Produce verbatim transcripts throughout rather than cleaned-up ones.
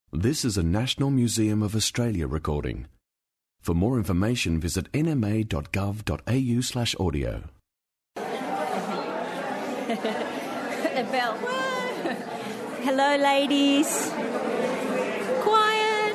This is a National Museum of Australia recording. For more information, visit n m a dot gov dot a u slash audio. The bell. Hello, ladies. Quiet.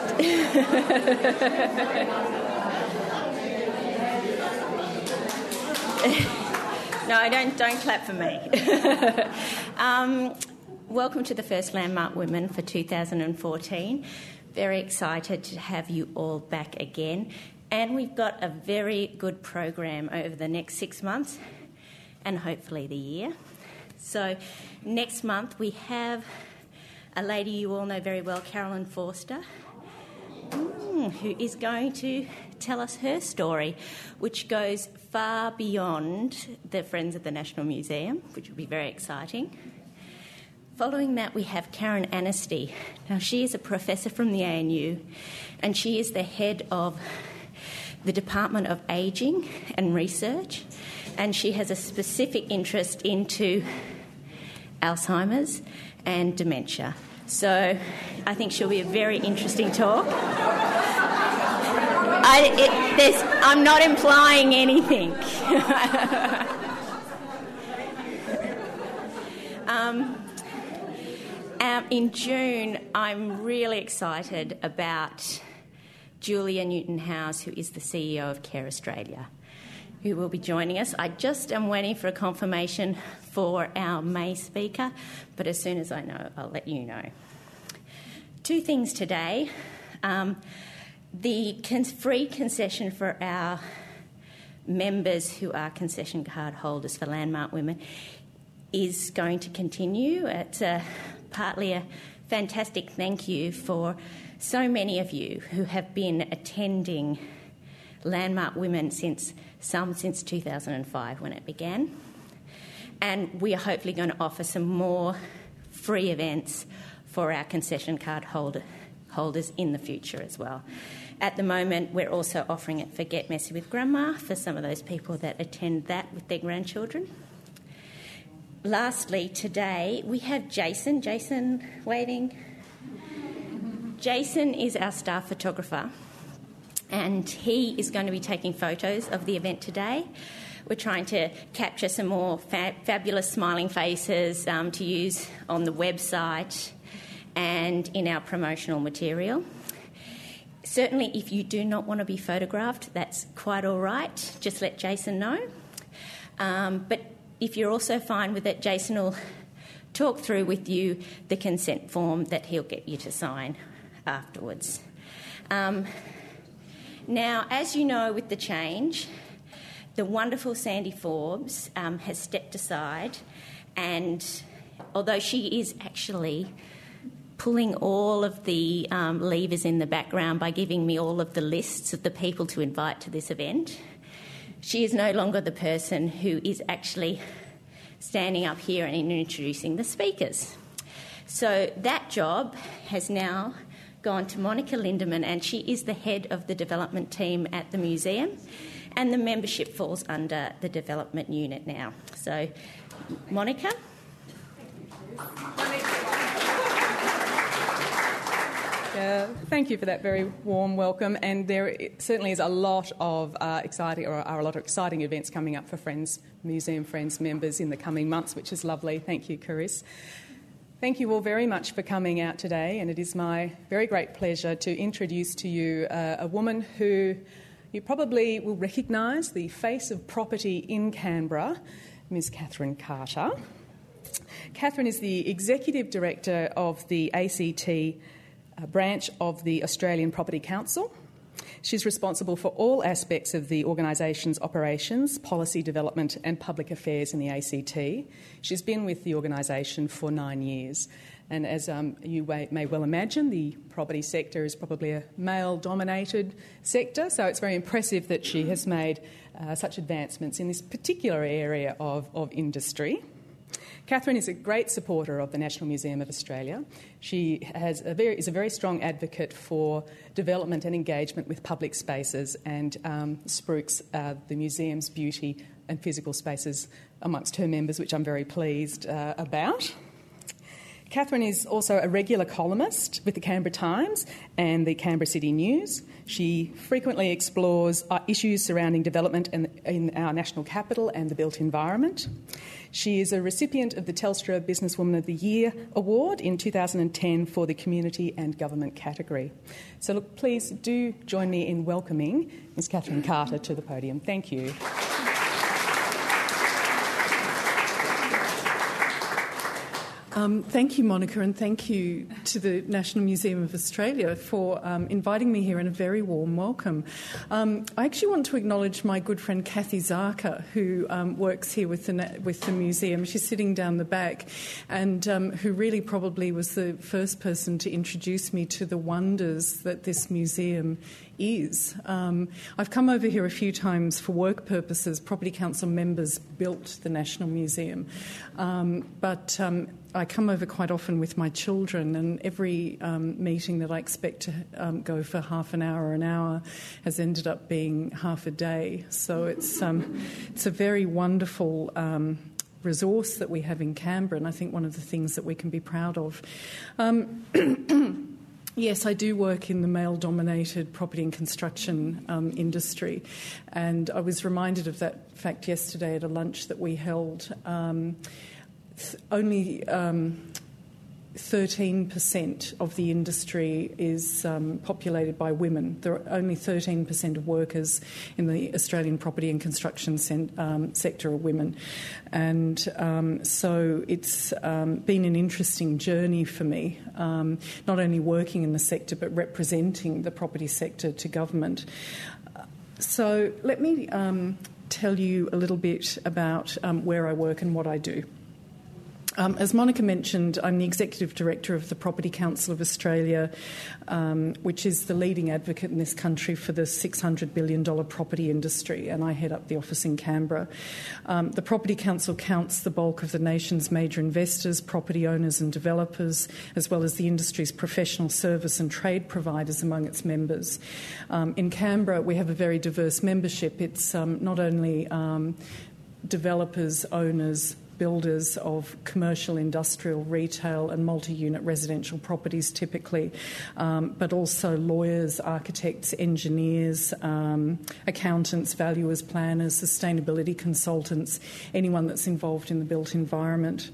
No, don't don't clap for me. um, welcome to the first Landmark Women for two thousand fourteen. Very excited to have you all back again. And we've got a very good program over the next six months and hopefully the year. So next month we have a lady you all know very well, Carolyn Forster, mm, who is going to tell us her story, which goes far beyond the Friends of the National Museum, which will be very exciting. Following that, we have Karen Anstey. Now, she is a professor from the A N U, and she is the head of the Department of Ageing and Research, and she has a specific interest into Alzheimer's and dementia. So I think she'll be a very interesting talk. I, it, there's, I'm not implying anything. um, um, in June, I'm really excited about Julia Newton-Howes, who is the C E O of Care Australia, who will be joining us. I just am waiting for a confirmation for our May speaker, but as soon as I know, I'll let you know. Two things today. Um, the con- free concession for our members who are concession card holders for Landmark Women is going to continue. It's uh, partly a fantastic thank you for so many of you who have been attending Landmark Women since some since two thousand five when it began. And we are hopefully going to offer some more free events for our concession card holder, holders in the future as well. At the moment, we're also offering it for Get Messy with Grandma for some of those people that attend that with their grandchildren. Lastly, today we have Jason. Jason waving. Jason is our staff photographer, and he is going to be taking photos of the event today. We're trying to capture some more fa- fabulous smiling faces um, to use on the website and in our promotional material. Certainly, if you do not want to be photographed, that's quite all right. Just let Jason know. Um, but if you're also fine with it, Jason will talk through with you the consent form that he'll get you to sign afterwards. Um, now, as you know, with the change, the wonderful Sandy Forbes um, has stepped aside, and although she is actually pulling all of the um, levers in the background by giving me all of the lists of the people to invite to this event, she is no longer the person who is actually standing up here and introducing the speakers. So that job has now gone to Monica Lindemann, and she is the head of the development team at the museum, and the membership falls under the development unit now. So, Monica? Uh, thank you for that very warm welcome, and there certainly is a lot of uh, exciting, or are a lot of exciting events coming up for Friends, Museum Friends members in the coming months, which is lovely. Thank you, Caris. Thank you all very much for coming out today, and it is my very great pleasure to introduce to you uh, a woman who you probably will recognise, the face of property in Canberra, Miz Catherine Carter. Catherine is the Executive Director of the A C T uh, branch of the Australian Property Council. She's responsible for all aspects of the organisation's operations, policy development and public affairs in the A C T. She's been with the organisation for nine years. And as um, you may well imagine, the property sector is probably a male-dominated sector, so it's very impressive that she has made uh, such advancements in this particular area of, of industry. Catherine is a great supporter of the National Museum of Australia. She has a very, is a very strong advocate for development and engagement with public spaces, and um, spruiks uh, the museum's beauty and physical spaces amongst her members, which I'm very pleased uh, about. Catherine is also a regular columnist with the Canberra Times and the Canberra City News. She frequently explores uh, issues surrounding development in, in our national capital and the built environment. She is a recipient of the Telstra Businesswoman of the Year Award in two thousand ten for the Community and Government category. So look, please do join me in welcoming Miz Catherine Carter to the podium. Thank you. Um, thank you, Monica, and thank you to the National Museum of Australia for um, inviting me here, and a very warm welcome. Um, I actually want to acknowledge my good friend Kathy Zarka, who um, works here with the, with the museum. She's sitting down the back, and um, who really probably was the first person to introduce me to the wonders that this museum is. Um, I've come over here a few times for work purposes. Property Council members built the National Museum, um, but um, I come over quite often with my children, and every um, meeting that I expect to um, go for half an hour or an hour has ended up being half a day. So it's um, it's a very wonderful um, resource that we have in Canberra, and I think one of the things that we can be proud of. Um, Yes, I do work in the male-dominated property and construction um, industry, and I was reminded of that fact yesterday at a lunch that we held. Um, th- only um, thirteen percent of the industry is um, populated by women. There are only thirteen percent of workers in the Australian property and construction sen- um, sector are women. And um, so it's um, been an interesting journey for me, um, not only working in the sector but representing the property sector to government. So let me um, tell you a little bit about um, where I work and what I do. Um, as Monica mentioned, I'm the Executive Director of the Property Council of Australia, um, which is the leading advocate in this country for the six hundred billion dollars property industry, and I head up the office in Canberra. Um, the Property Council counts the bulk of the nation's major investors, property owners and developers, as well as the industry's professional service and trade providers among its members. Um, in Canberra, we have a very diverse membership. It's um, not only um, developers, owners, builders of commercial, industrial, retail and multi-unit residential properties typically, um, but also lawyers, architects, engineers, um, accountants, valuers, planners, sustainability consultants, anyone that's involved in the built environment.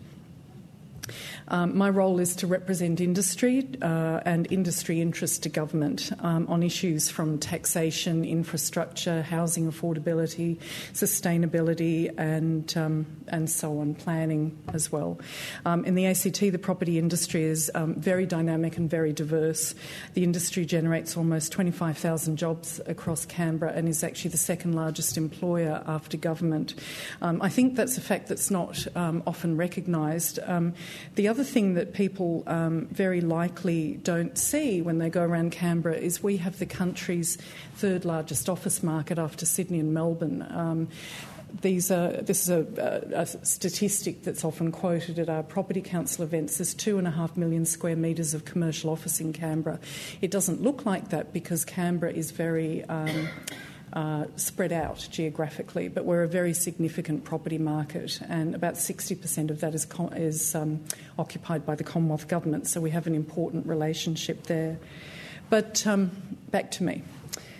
Um, my role is to represent industry uh, and industry interests to government um, on issues from taxation, infrastructure, housing affordability, sustainability and um, and so on, planning as well. Um, in the A C T, the property industry is um, very dynamic and very diverse. The industry generates almost twenty-five thousand jobs across Canberra and is actually the second largest employer after government. Um, I think that's a fact that's not um, often recognised. Um, the other thing that people um, very likely don't see when they go around Canberra is we have the country's third largest office market after Sydney and Melbourne. Um, These are, this is a, a, a statistic that's often quoted at our Property Council events. There's two and a half million square metres of commercial office in Canberra. It doesn't look like that because Canberra is very um, uh, spread out geographically, but we're a very significant property market, and about sixty percent of that is, con- is um, occupied by the Commonwealth Government, so we have an important relationship there. But um, back to me.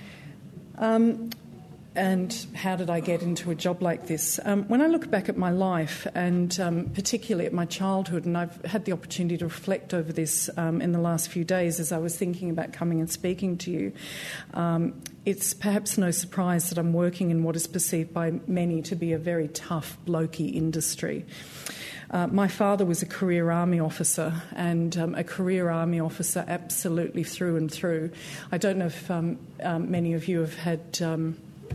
Um, And how did I get into a job like this? Um, when I look back at my life, and um, particularly at my childhood, and I've had the opportunity to reflect over this um, in the last few days as I was thinking about coming and speaking to you, um, it's perhaps no surprise that I'm working in what is perceived by many to be a very tough, blokey industry. Uh, my father was a career army officer, and um, a career army officer absolutely through and through. I don't know if um, um, many of you have had Um,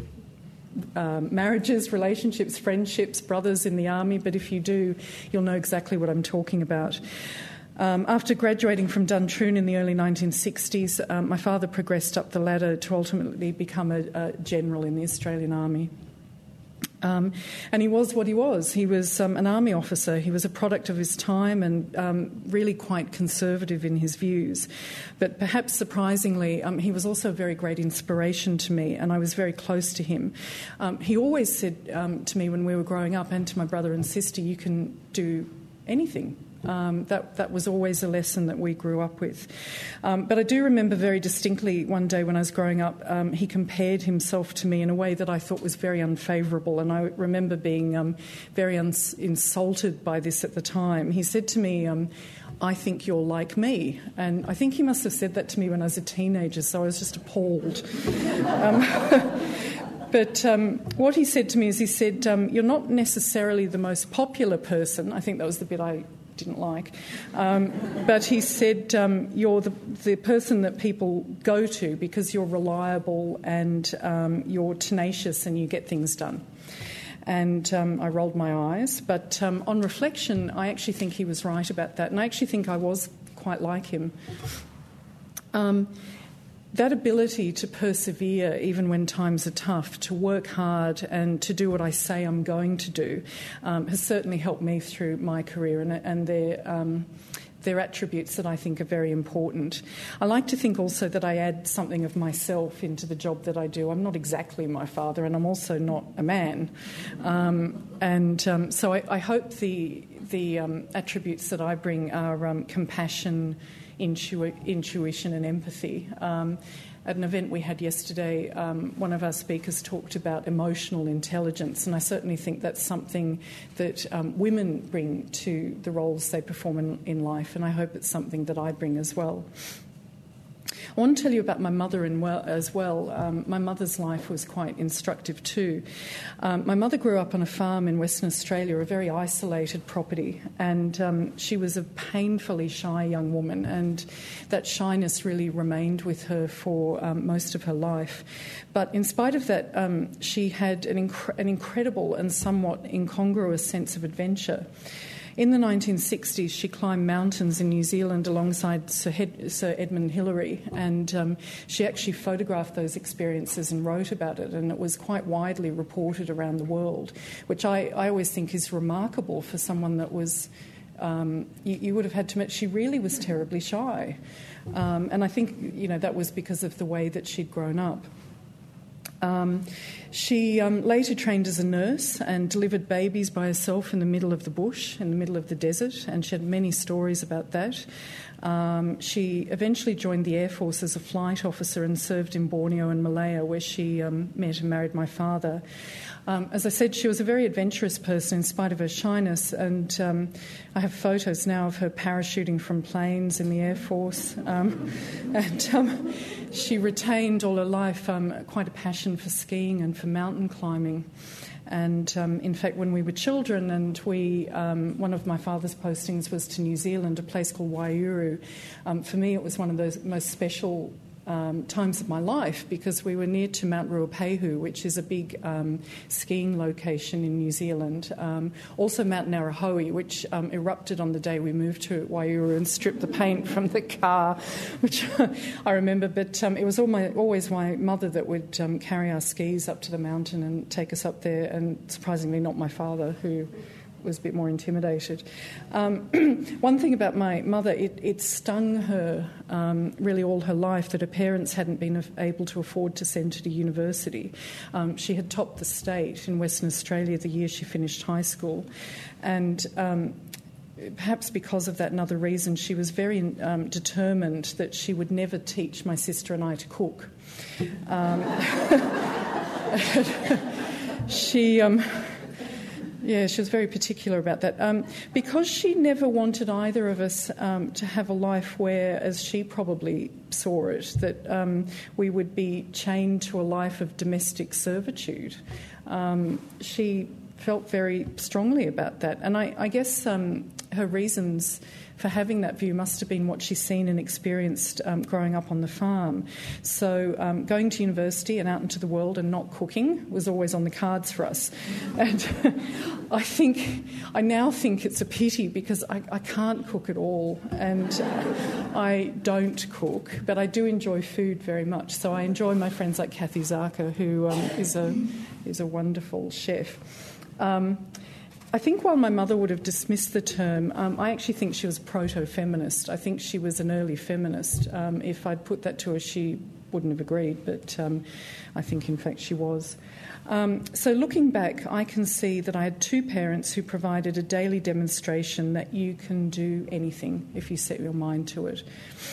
Um, marriages, relationships, friendships, brothers in the army, but if you do, you'll know exactly what I'm talking about. Um, after graduating from Duntroon in the early nineteen sixties, um, my father progressed up the ladder to ultimately become a, a general in the Australian Army. Um, and he was what he was. He was um, an army officer. He was a product of his time and um, really quite conservative in his views. But perhaps surprisingly, um, he was also a very great inspiration to me, and I was very close to him. Um, he always said um, to me when we were growing up, and to my brother and sister, you can do anything. Um, that, that was always a lesson that we grew up with. Um, but I do remember very distinctly one day when I was growing up, um, he compared himself to me in a way that I thought was very unfavourable, and I remember being um, very uns- insulted by this at the time. He said to me, um, I think you're like me. And I think he must have said that to me when I was a teenager, so I was just appalled. um, But um, what he said to me is he said, um, you're not necessarily the most popular person. I think that was the bit I didn't like. Um, but he said, um, you're the, the person that people go to because you're reliable and um, you're tenacious and you get things done. And um, I rolled my eyes. But um, on reflection, I actually think he was right about that. And I actually think I was quite like him. Um, that ability to persevere even when times are tough, to work hard and to do what I say I'm going to do, um, has certainly helped me through my career, and, and they're, um, they're attributes that I think are very important. I like to think also that I add something of myself into the job that I do. I'm not exactly my father, and I'm also not a man. Um, and um, so I, I hope the, the um, attributes that I bring are um, compassion, Intu- intuition and empathy. Um, at an event we had yesterday, um, one of our speakers talked about emotional intelligence, and I certainly think that's something that um, women bring to the roles they perform in, in life, and I hope it's something that I bring as well. I want to tell you about my mother in well, as well. Um, my mother's life was quite instructive too. Um, my mother grew up on a farm in Western Australia, a very isolated property, and um, she was a painfully shy young woman, and that shyness really remained with her for um, most of her life. But in spite of that, um, she had an, inc- an incredible and somewhat incongruous sense of adventure. In the nineteen sixties, she climbed mountains in New Zealand alongside Sir, Hed- Sir Edmund Hillary, and um, she actually photographed those experiences and wrote about it, and it was quite widely reported around the world, which I, I always think is remarkable for someone that was, um, you, you would have had to admit, she really was terribly shy. Um, and I think, you know, that was because of the way that she'd grown up. Um, she um, later trained as a nurse and delivered babies by herself in the middle of the bush, in the middle of the desert, and she had many stories about that. Um, she eventually joined the Air Force as a flight officer and served in Borneo and Malaya, where she um, met and married my father. Um, as I said, she was a very adventurous person in spite of her shyness, and um, I have photos now of her parachuting from planes in the Air Force. Um, and um, she retained all her life um, quite a passion for skiing and for mountain climbing. And um, in fact, when we were children, and we, um, one of my father's postings was to New Zealand, a place called Waiouru. Um, for me, it was one of those most special Um, times of my life, because we were near to Mount Ruapehu, which is a big um, skiing location in New Zealand. Um, also Mount Narahoe, which um, erupted on the day we moved to Waiouru and stripped the paint from the car, which I remember. But um, it was all my, always my mother that would um, carry our skis up to the mountain and take us up there, and surprisingly not my father, who was a bit more intimidated. Um, one thing about my mother, it, it stung her um, really all her life that her parents hadn't been able to afford to send her to university. Um, she had topped the state in Western Australia the year she finished high school, and um, perhaps because of that and other reasons, she was very um, determined that she would never teach my sister and I to cook. Um, she... Um, Yeah, she was very particular about that. Um, because she never wanted either of us um, to have a life where, as she probably saw it, that um, we would be chained to a life of domestic servitude. Um, she felt very strongly about that. And I, I guess um, her reasons for having that view must have been what she's seen and experienced um, growing up on the farm. So um, going to university and out into the world and not cooking was always on the cards for us. And I think, I now think it's a pity, because I, I can't cook at all, and uh, I don't cook, but I do enjoy food very much. So I enjoy my friends like Kathy Zaka, who um, is a is a wonderful chef. Um, I think while my mother would have dismissed the term, um, I actually think she was proto-feminist. I think she was an early feminist. Um, if I'd put that to her, she wouldn't have agreed, but um, I think, in fact, she was. Um, so looking back, I can see that I had two parents who provided a daily demonstration that you can do anything if you set your mind to it.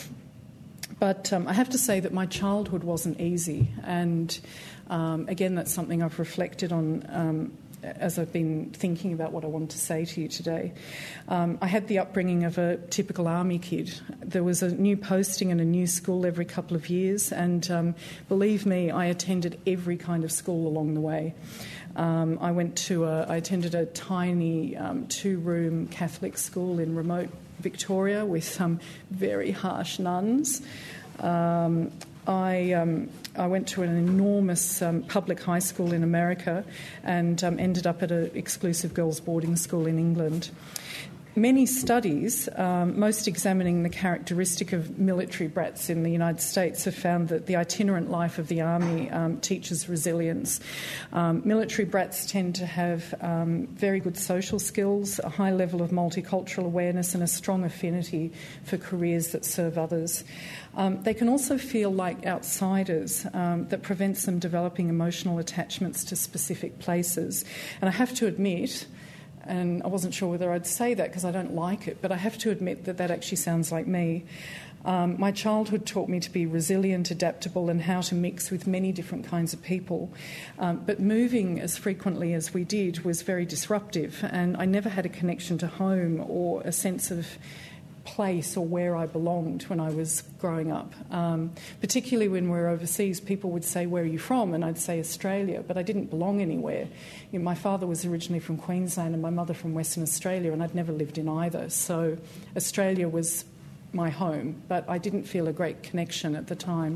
But um, I have to say that my childhood wasn't easy, and um, again, that's something I've reflected on um, as I've been thinking about what I want to say to you today. Um, I had the upbringing of a typical army kid. There was a new posting in a new school every couple of years, and um, believe me, I attended every kind of school along the way. Um, I went to a, I attended a tiny um, two-room Catholic school in remote Victoria with some very harsh nuns. Um, I um, I went to an enormous um, public high school in America and um, ended up at an exclusive girls' boarding school in England. Many studies, um, most examining the characteristic of military brats in the United States, have found that the itinerant life of the army um, teaches resilience. Um, military brats tend to have um, very good social skills, a high level of multicultural awareness, and a strong affinity for careers that serve others. Um, they can also feel like outsiders um, that prevents them developing emotional attachments to specific places. And I have to admit, and I wasn't sure whether I'd say that because I don't like it, but I have to admit that that actually sounds like me. Um, my childhood taught me to be resilient, adaptable, and how to mix with many different kinds of people. Um, but moving as frequently as we did was very disruptive, and I never had a connection to home or a sense of place or where I belonged when I was growing up. Um, particularly when we were overseas, people would say, "Where are you from?" And I'd say Australia, but I didn't belong anywhere. You know, my father was originally from Queensland and my mother from Western Australia, and I'd never lived in either. So Australia was my home, but I didn't feel a great connection at the time.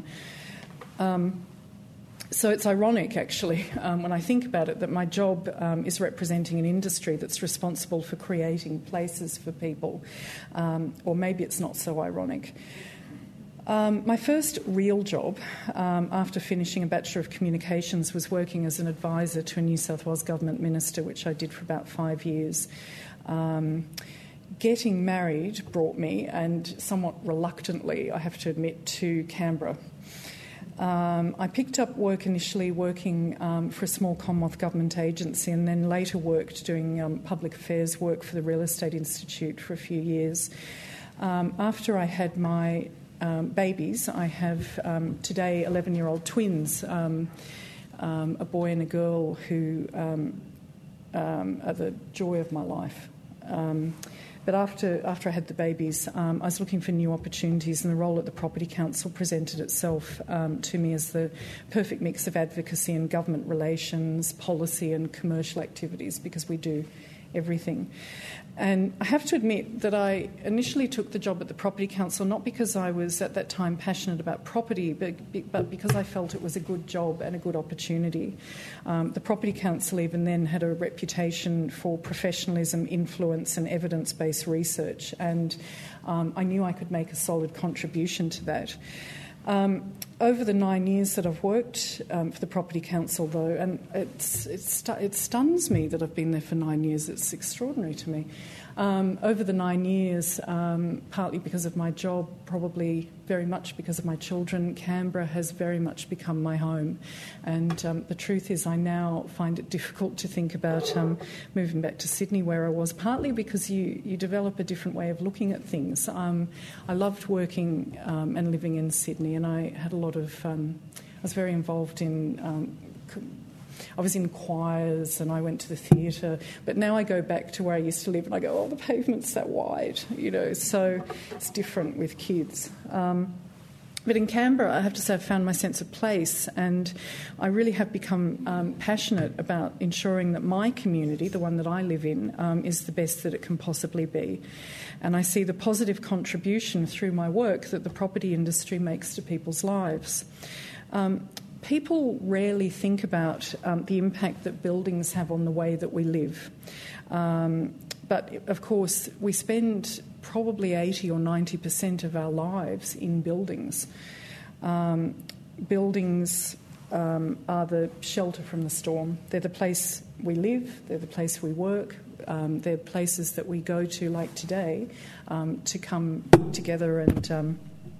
Um, So it's ironic, actually, um, when I think about it, that my job um, is representing an industry that's responsible for creating places for people. Um, or maybe it's not so ironic. Um, my first real job um, after finishing a Bachelor of Communications was working as an advisor to a New South Wales government minister, which I did for about five years. Um, getting married brought me, and somewhat reluctantly, I have to admit, to Canberra. Um, I picked up work initially working um, for a small Commonwealth government agency, and then later worked doing um, public affairs work for the Real Estate Institute for a few years. Um, after I had my um, babies, I have um, today eleven-year-old twins, um, um, a boy and a girl who um, um, are the joy of my life. Um, But after after I had the babies, um, I was looking for new opportunities, and the role at the Property Council presented itself um, to me as the perfect mix of advocacy and government relations, policy and commercial activities, because we do everything. And I have to admit that I initially took the job at the Property Council not because I was at that time passionate about property, but, but because I felt it was a good job and a good opportunity. Um, the Property Council even then had a reputation for professionalism, influence and evidence-based research, and um, I knew I could make a solid contribution to that. Um, over the nine years that I've worked um, for the Property Council, though, and it's, it's, it stuns me that I've been there for nine years. It's extraordinary to me. Um, over the nine years, um, partly because of my job, probably very much because of my children, Canberra has very much become my home. And um, the truth is I now find it difficult to think about um, moving back to Sydney where I was, partly because you, you develop a different way of looking at things. Um, I loved working um, and living in Sydney, and I had a lot of... Um, I was very involved in... Um, I was in choirs and I went to the theatre, but now I go back to where I used to live and I go, oh, the pavement's that wide, you know, so it's different with kids. Um, but in Canberra, I have to say I've found my sense of place, and I really have become um, passionate about ensuring that my community, the one that I live in, um, is the best that it can possibly be. And I see the positive contribution through my work that the property industry makes to people's lives. Um, People rarely think about um, the impact that buildings have on the way that we live. Um, but, of course, we spend probably eighty or ninety percent of our lives in buildings. Um, buildings um, are the shelter from the storm. They're the place we live, they're the place we work, um, they're places that we go to, like today, um, to come together and... Um,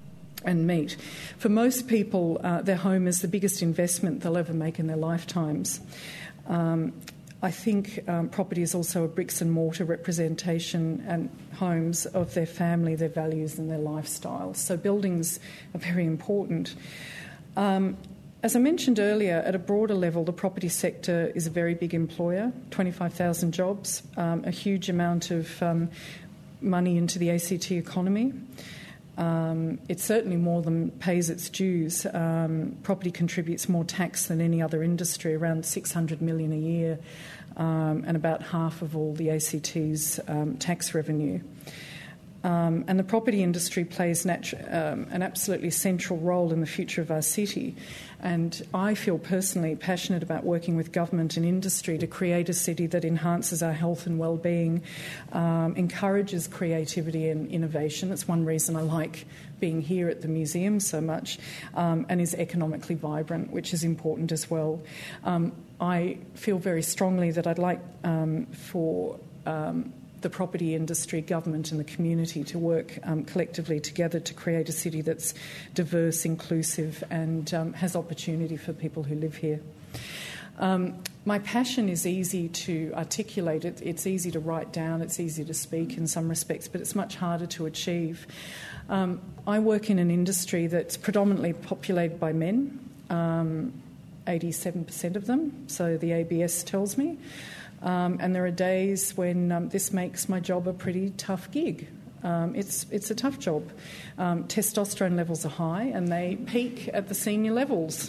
and meet. For most people, uh, their home is the biggest investment they'll ever make in their lifetimes. Um, I think um, property is also a bricks and mortar representation and homes of their family, their values and their lifestyle. So buildings are very important. Um, as I mentioned earlier, at a broader level, the property sector is a very big employer, twenty-five thousand jobs, um, a huge amount of um, money into the A C T economy. Um, it's certainly more than pays its dues. Um, property contributes more tax than any other industry, around six hundred million dollars a year, um, and about half of all the A C T's um, tax revenue. Um, and the property industry plays natu- um, an absolutely central role in the future of our city. And I feel personally passionate about working with government and industry to create a city that enhances our health and well-being, um, encourages creativity and innovation. That's one reason I like being here at the museum so much, um, and is economically vibrant, which is important as well. Um, I feel very strongly that I'd like um, for um, the property industry, government and the community to work um, collectively together to create a city that's diverse, inclusive and um, has opportunity for people who live here. Um, my passion is easy to articulate. It, it's easy to write down, it's easy to speak in some respects, but it's much harder to achieve. Um, I work in an industry that's predominantly populated by men, um, eighty-seven percent of them, so the A B S tells me. Um, and there are days when um, this makes my job a pretty tough gig. Um, it's it's a tough job. Um, testosterone levels are high and they peak at the senior levels.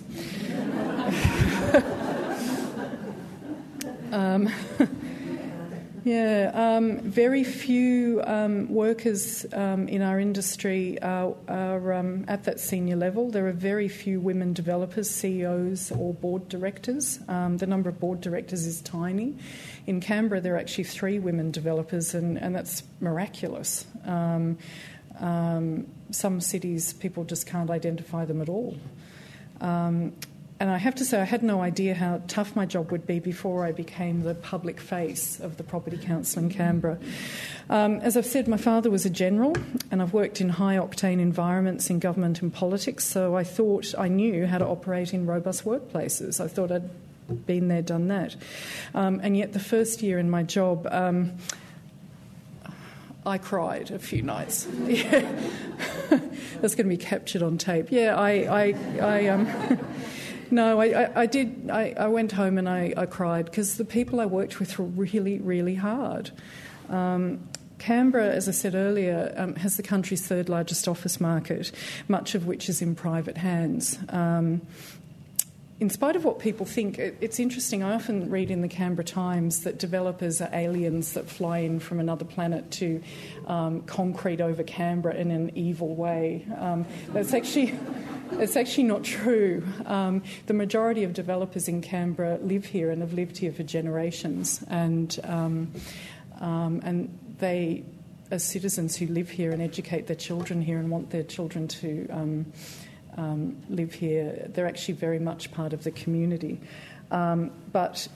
um, yeah, um, very few um, workers um, in our industry are, are um, at that senior level. There are very few women developers, C E Os or board directors. Um, the number of board directors is tiny. In Canberra, there are actually three women developers, and, and that's miraculous. Um, um, some cities, people just can't identify them at all. Um, and I have to say, I had no idea how tough my job would be before I became the public face of the Property Council in Canberra. Um, as I've said, my father was a general, and I've worked in high-octane environments in government and politics, so I thought I knew how to operate in robust workplaces. I thought I'd been there, done that. Um, and yet the first year in my job, um, I cried a few nights. Yeah. That's going to be captured on tape. Yeah, I... I, I um, no, I, I, I did... I, I went home and I, I cried because the people I worked with were really, really hard. Um, Canberra, as I said earlier, um, has the country's third largest office market, much of which is in private hands. Um, In spite of what people think, it's interesting. I often read in the Canberra Times that developers are aliens that fly in from another planet to um, concrete over Canberra in an evil way. Um, that's actually it's actually not true. Um, the majority of developers in Canberra live here and have lived here for generations, and um, um, and they, as citizens who live here and educate their children here and want their children to Um, Um, live here, they're actually very much part of the community. Um, but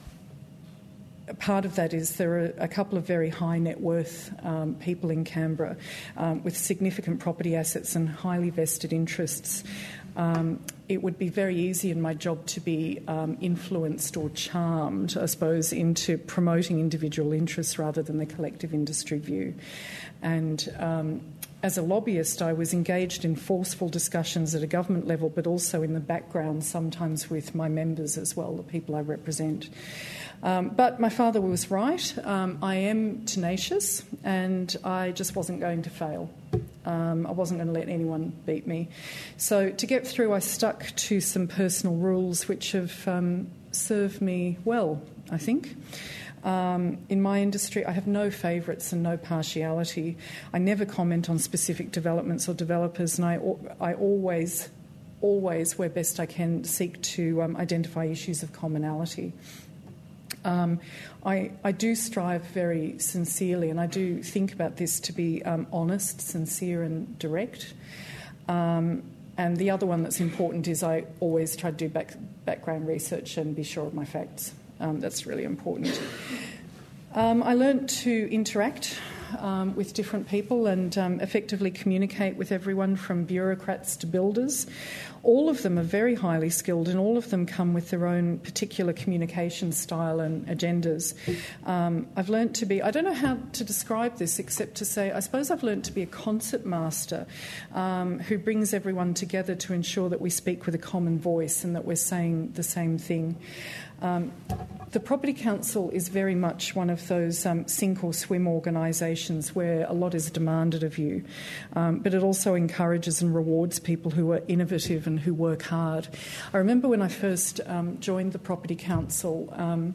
part of that is there are a couple of very high net worth um, people in Canberra um, with significant property assets and highly vested interests. Um, it would be very easy in my job to be um, influenced or charmed, I suppose, into promoting individual interests rather than the collective industry view. And um, as a lobbyist, I was engaged in forceful discussions at a government level, but also in the background, sometimes with my members as well, the people I represent. Um, but my father was right. Um, I am tenacious, and I just wasn't going to fail. Um, I wasn't going to let anyone beat me. So to get through, I stuck to some personal rules which have um, served me well, I think. Um, in my industry, I have no favourites and no partiality. I never comment on specific developments or developers, and I, I always, always, where best I can, seek to um, identify issues of commonality. Um, I, I do strive very sincerely, and I do think about this to be um, honest, sincere and direct. Um, and the other one that's important is I always try to do back, background research and be sure of my facts. Um, that's really important. Um, I learnt to interact um, with different people and um, effectively communicate with everyone from bureaucrats to builders. All of them are very highly skilled, and all of them come with their own particular communication style and agendas. Um, I've learnt to be, I don't know how to describe this except to say, I suppose I've learnt to be a concert master um, who brings everyone together to ensure that we speak with a common voice and that we're saying the same thing. Um, the Property Council is very much one of those um, sink or swim organisations where a lot is demanded of you, um, but it also encourages and rewards people who are innovative and who work hard. I remember when I first um, joined the Property Council, um,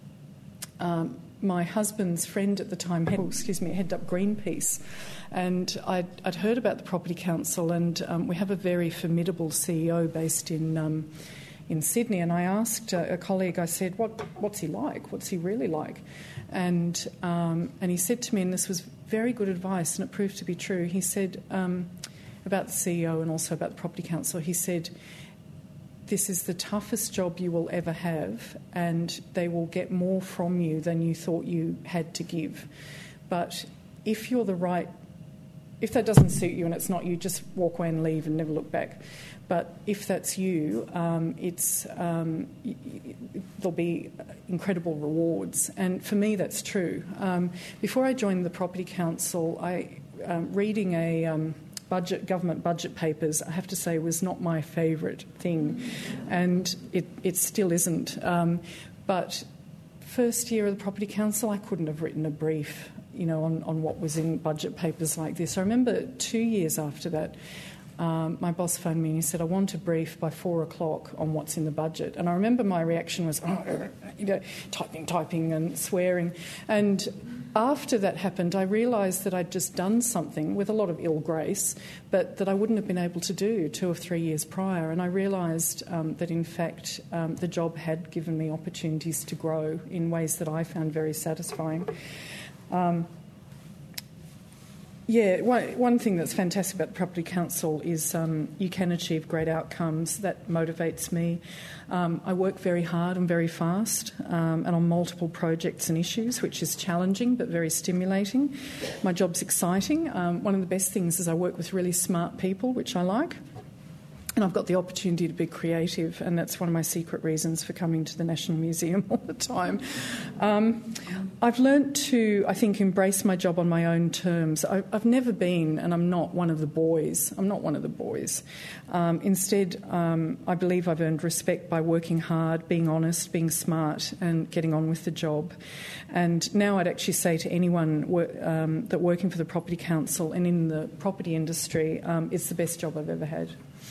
um, my husband's friend at the time, had, oh, excuse me, headed up Greenpeace, and I'd, I'd heard about the Property Council, and um, we have a very formidable C E O based in Um, in Sydney, and I asked a, a colleague, I said, what, what's he like? What's he really like? And um, and he said to me, and this was very good advice, and it proved to be true, he said, um, about the C E O and also about the Property Council, he said, this is the toughest job you will ever have, and they will get more from you than you thought you had to give. But if you're the right, if that doesn't suit you and it's not you, just walk away and leave and never look back. But if that's you, um, it's um, y- y- there'll be incredible rewards. And for me, that's true. Um, before I joined the Property Council, I um, reading a um, budget, government budget papers, I have to say, was not my favourite thing, and it, it still isn't. Um, but first year of the Property Council, I couldn't have written a brief, you know, on, on what was in budget papers like this. I remember two years after that, Um, my boss phoned me and he said, I want a brief by four o'clock on what's in the budget. And I remember my reaction was, oh, you know, typing, typing and swearing. And after that happened, I realised that I'd just done something with a lot of ill grace, but that I wouldn't have been able to do two or three years prior. And I realised um, that, in fact, um, the job had given me opportunities to grow in ways that I found very satisfying. Um, Yeah, one, one thing that's fantastic about the Property Council is um, you can achieve great outcomes. That motivates me. Um, I work very hard and very fast um, and on multiple projects and issues, which is challenging but very stimulating. My job's exciting. Um, one of the best things is I work with really smart people, which I like. And I've got the opportunity to be creative, and that's one of my secret reasons for coming to the National Museum all the time. Um, I've learnt to, I think, embrace my job on my own terms. I, I've never been, and I'm not one of the boys. I'm not one of the boys. Um, instead, um, I believe I've earned respect by working hard, being honest, being smart, and getting on with the job. And now I'd actually say to anyone wor- um, that working for the Property Council and in the property industry, um, it's the best job I've ever had.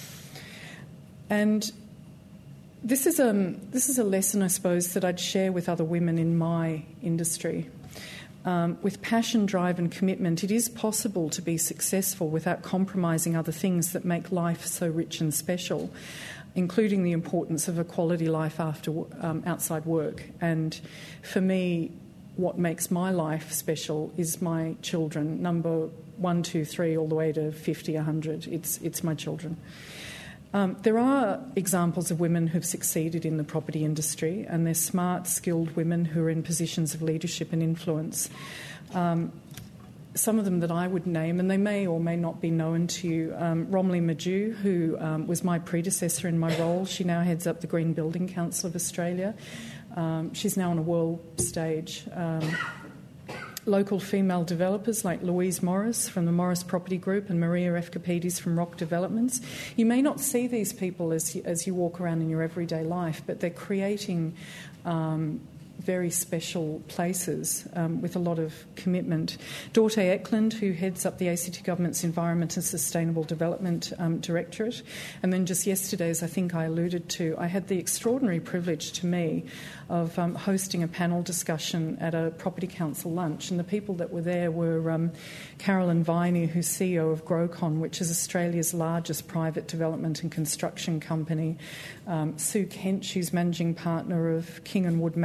And this is, a, this is a lesson, I suppose, that I'd share with other women in my industry. Um, with passion, drive and commitment, it is possible to be successful without compromising other things that make life so rich and special, including the importance of a quality life after um, outside work. And for me, what makes my life special is my children, number one, two, three, all the way to fifty, one hundred. It's, it's my children. Um, there are examples of women who've succeeded in the property industry, and they're smart, skilled women who are in positions of leadership and influence. Um, some of them that I would name, and they may or may not be known to you, um, Romilly Mageau, who um, was my predecessor in my role. She now heads up the Green Building Council of Australia. Um, she's now on a world stage. Um, Local female developers like Louise Morris from the Morris Property Group and Maria Efkapides from Rock Developments. You may not see these people as you, as you walk around in your everyday life, but they're creating um, very special places um, with a lot of commitment. Dorte Eklund, who heads up the A C T Government's Environment and Sustainable Development um, Directorate. And then just yesterday, as I think I alluded to, I had the extraordinary privilege to me of um, hosting a panel discussion at a Property Council lunch. And the people that were there were um, Carolyn Viney, who's C E O of Grocon, which is Australia's largest private development and construction company. Um, Sue Kent, who's managing partner of King and Wood Mallisons,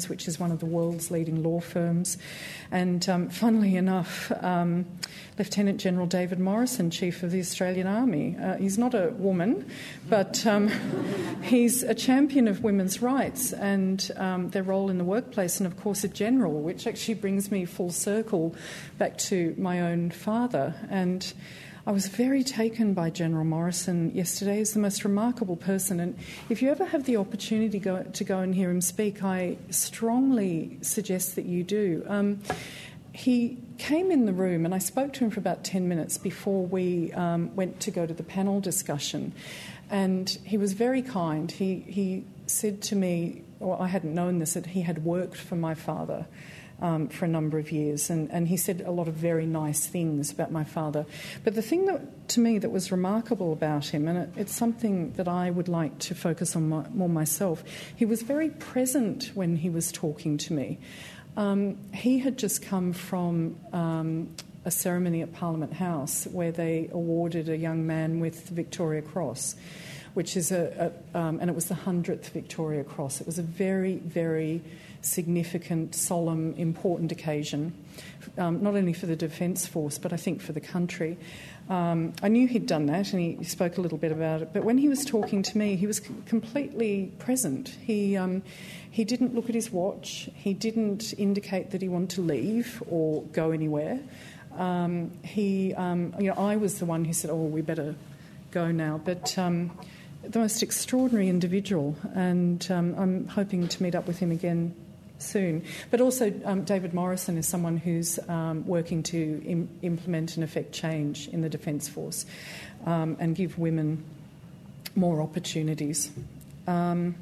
Barons, which is one of the world's leading law firms. And um, funnily enough, um, Lieutenant General David Morrison, Chief of the Australian Army, uh, he's not a woman, but um, he's a champion of women's rights and um, their role in the workplace, and of course a general, which actually brings me full circle back to my own father. And I was very taken by General Morrison yesterday. He's the most remarkable person, and if you ever have the opportunity go, to go and hear him speak, I strongly suggest that you do. Um, he came in the room, and I spoke to him for about ten minutes before we um, went to go to the panel discussion, and he was very kind. He, he said to me, well, I hadn't known this, that he had worked for my father Um, for a number of years, and, and he said a lot of very nice things about my father. But the thing that, to me, that was remarkable about him, and it, it's something that I would like to focus on my, more myself, he was very present when he was talking to me. Um, he had just come from um, a ceremony at Parliament House where they awarded a young man with the Victoria Cross, which is a, a um, and it was the hundredth Victoria Cross. It was a very, very significant, solemn, important occasion, um, not only for the Defence Force, but I think for the country. Um, I knew he'd done that, and he spoke a little bit about it, but when he was talking to me, he was c- completely present. He um, he didn't look at his watch. He didn't indicate that he wanted to leave or go anywhere. Um, he, um, you know, I was the one who said, "Oh, we better go now," but Um, the most extraordinary individual, and um, I'm hoping to meet up with him again soon. But also um, David Morrison is someone who's um, working to im- implement and effect change in the Defence Force um, and give women more opportunities. Um,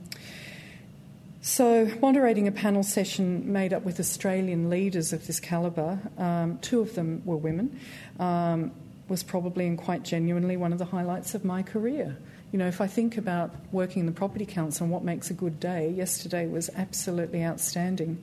so moderating a panel session made up with Australian leaders of this calibre, um, two of them were women, um, was probably and quite genuinely one of the highlights of my career. You know, if I think about working in the Property Council and what makes a good day, yesterday was absolutely outstanding.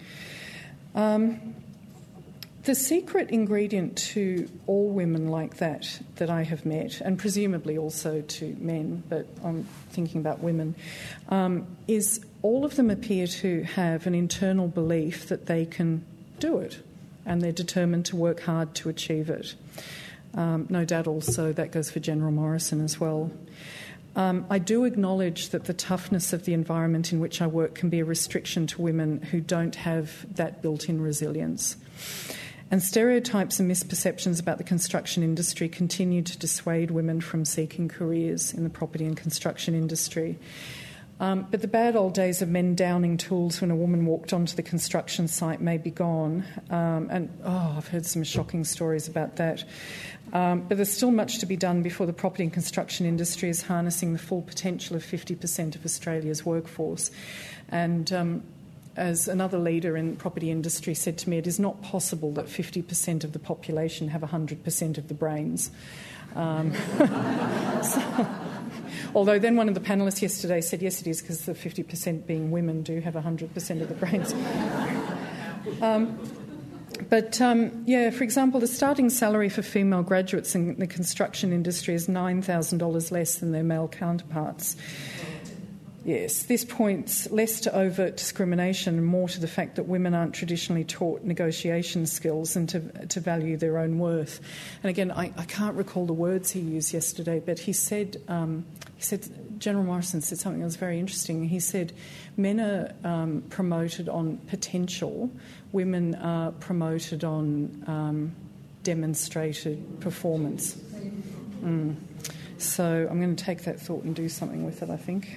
Um, the secret ingredient to all women like that that I have met, and presumably also to men, but I'm thinking about women, um, is all of them appear to have an internal belief that they can do it, and they're determined to work hard to achieve it. Um, no doubt also that goes for General Morrison as well. Um, I do acknowledge that the toughness of the environment in which I work can be a restriction to women who don't have that built-in resilience. And stereotypes and misperceptions about the construction industry continue to dissuade women from seeking careers in the property and construction industry. Um, but the bad old days of men downing tools when a woman walked onto the construction site may be gone. Um, and, oh, I've heard some shocking stories about that. Um, but there's still much to be done before the property and construction industry is harnessing the full potential of fifty percent of Australia's workforce. And um, as another leader in the property industry said to me, it is not possible that fifty percent of the population have one hundred percent of the brains. Um, so, although then one of the panellists yesterday said, yes, it is, because the fifty percent being women do have one hundred percent of the brains. um, But, um, yeah, for example, the starting salary for female graduates in the construction industry is nine thousand dollars less than their male counterparts. Yes, this points less to overt discrimination and more to the fact that women aren't traditionally taught negotiation skills and to, to value their own worth. And again, I, I can't recall the words he used yesterday, but he said, um, he said, General Morrison said something that was very interesting. He said, men are um, promoted on potential, women are promoted on um, demonstrated performance. Mm. So I'm going to take that thought and do something with it, I think.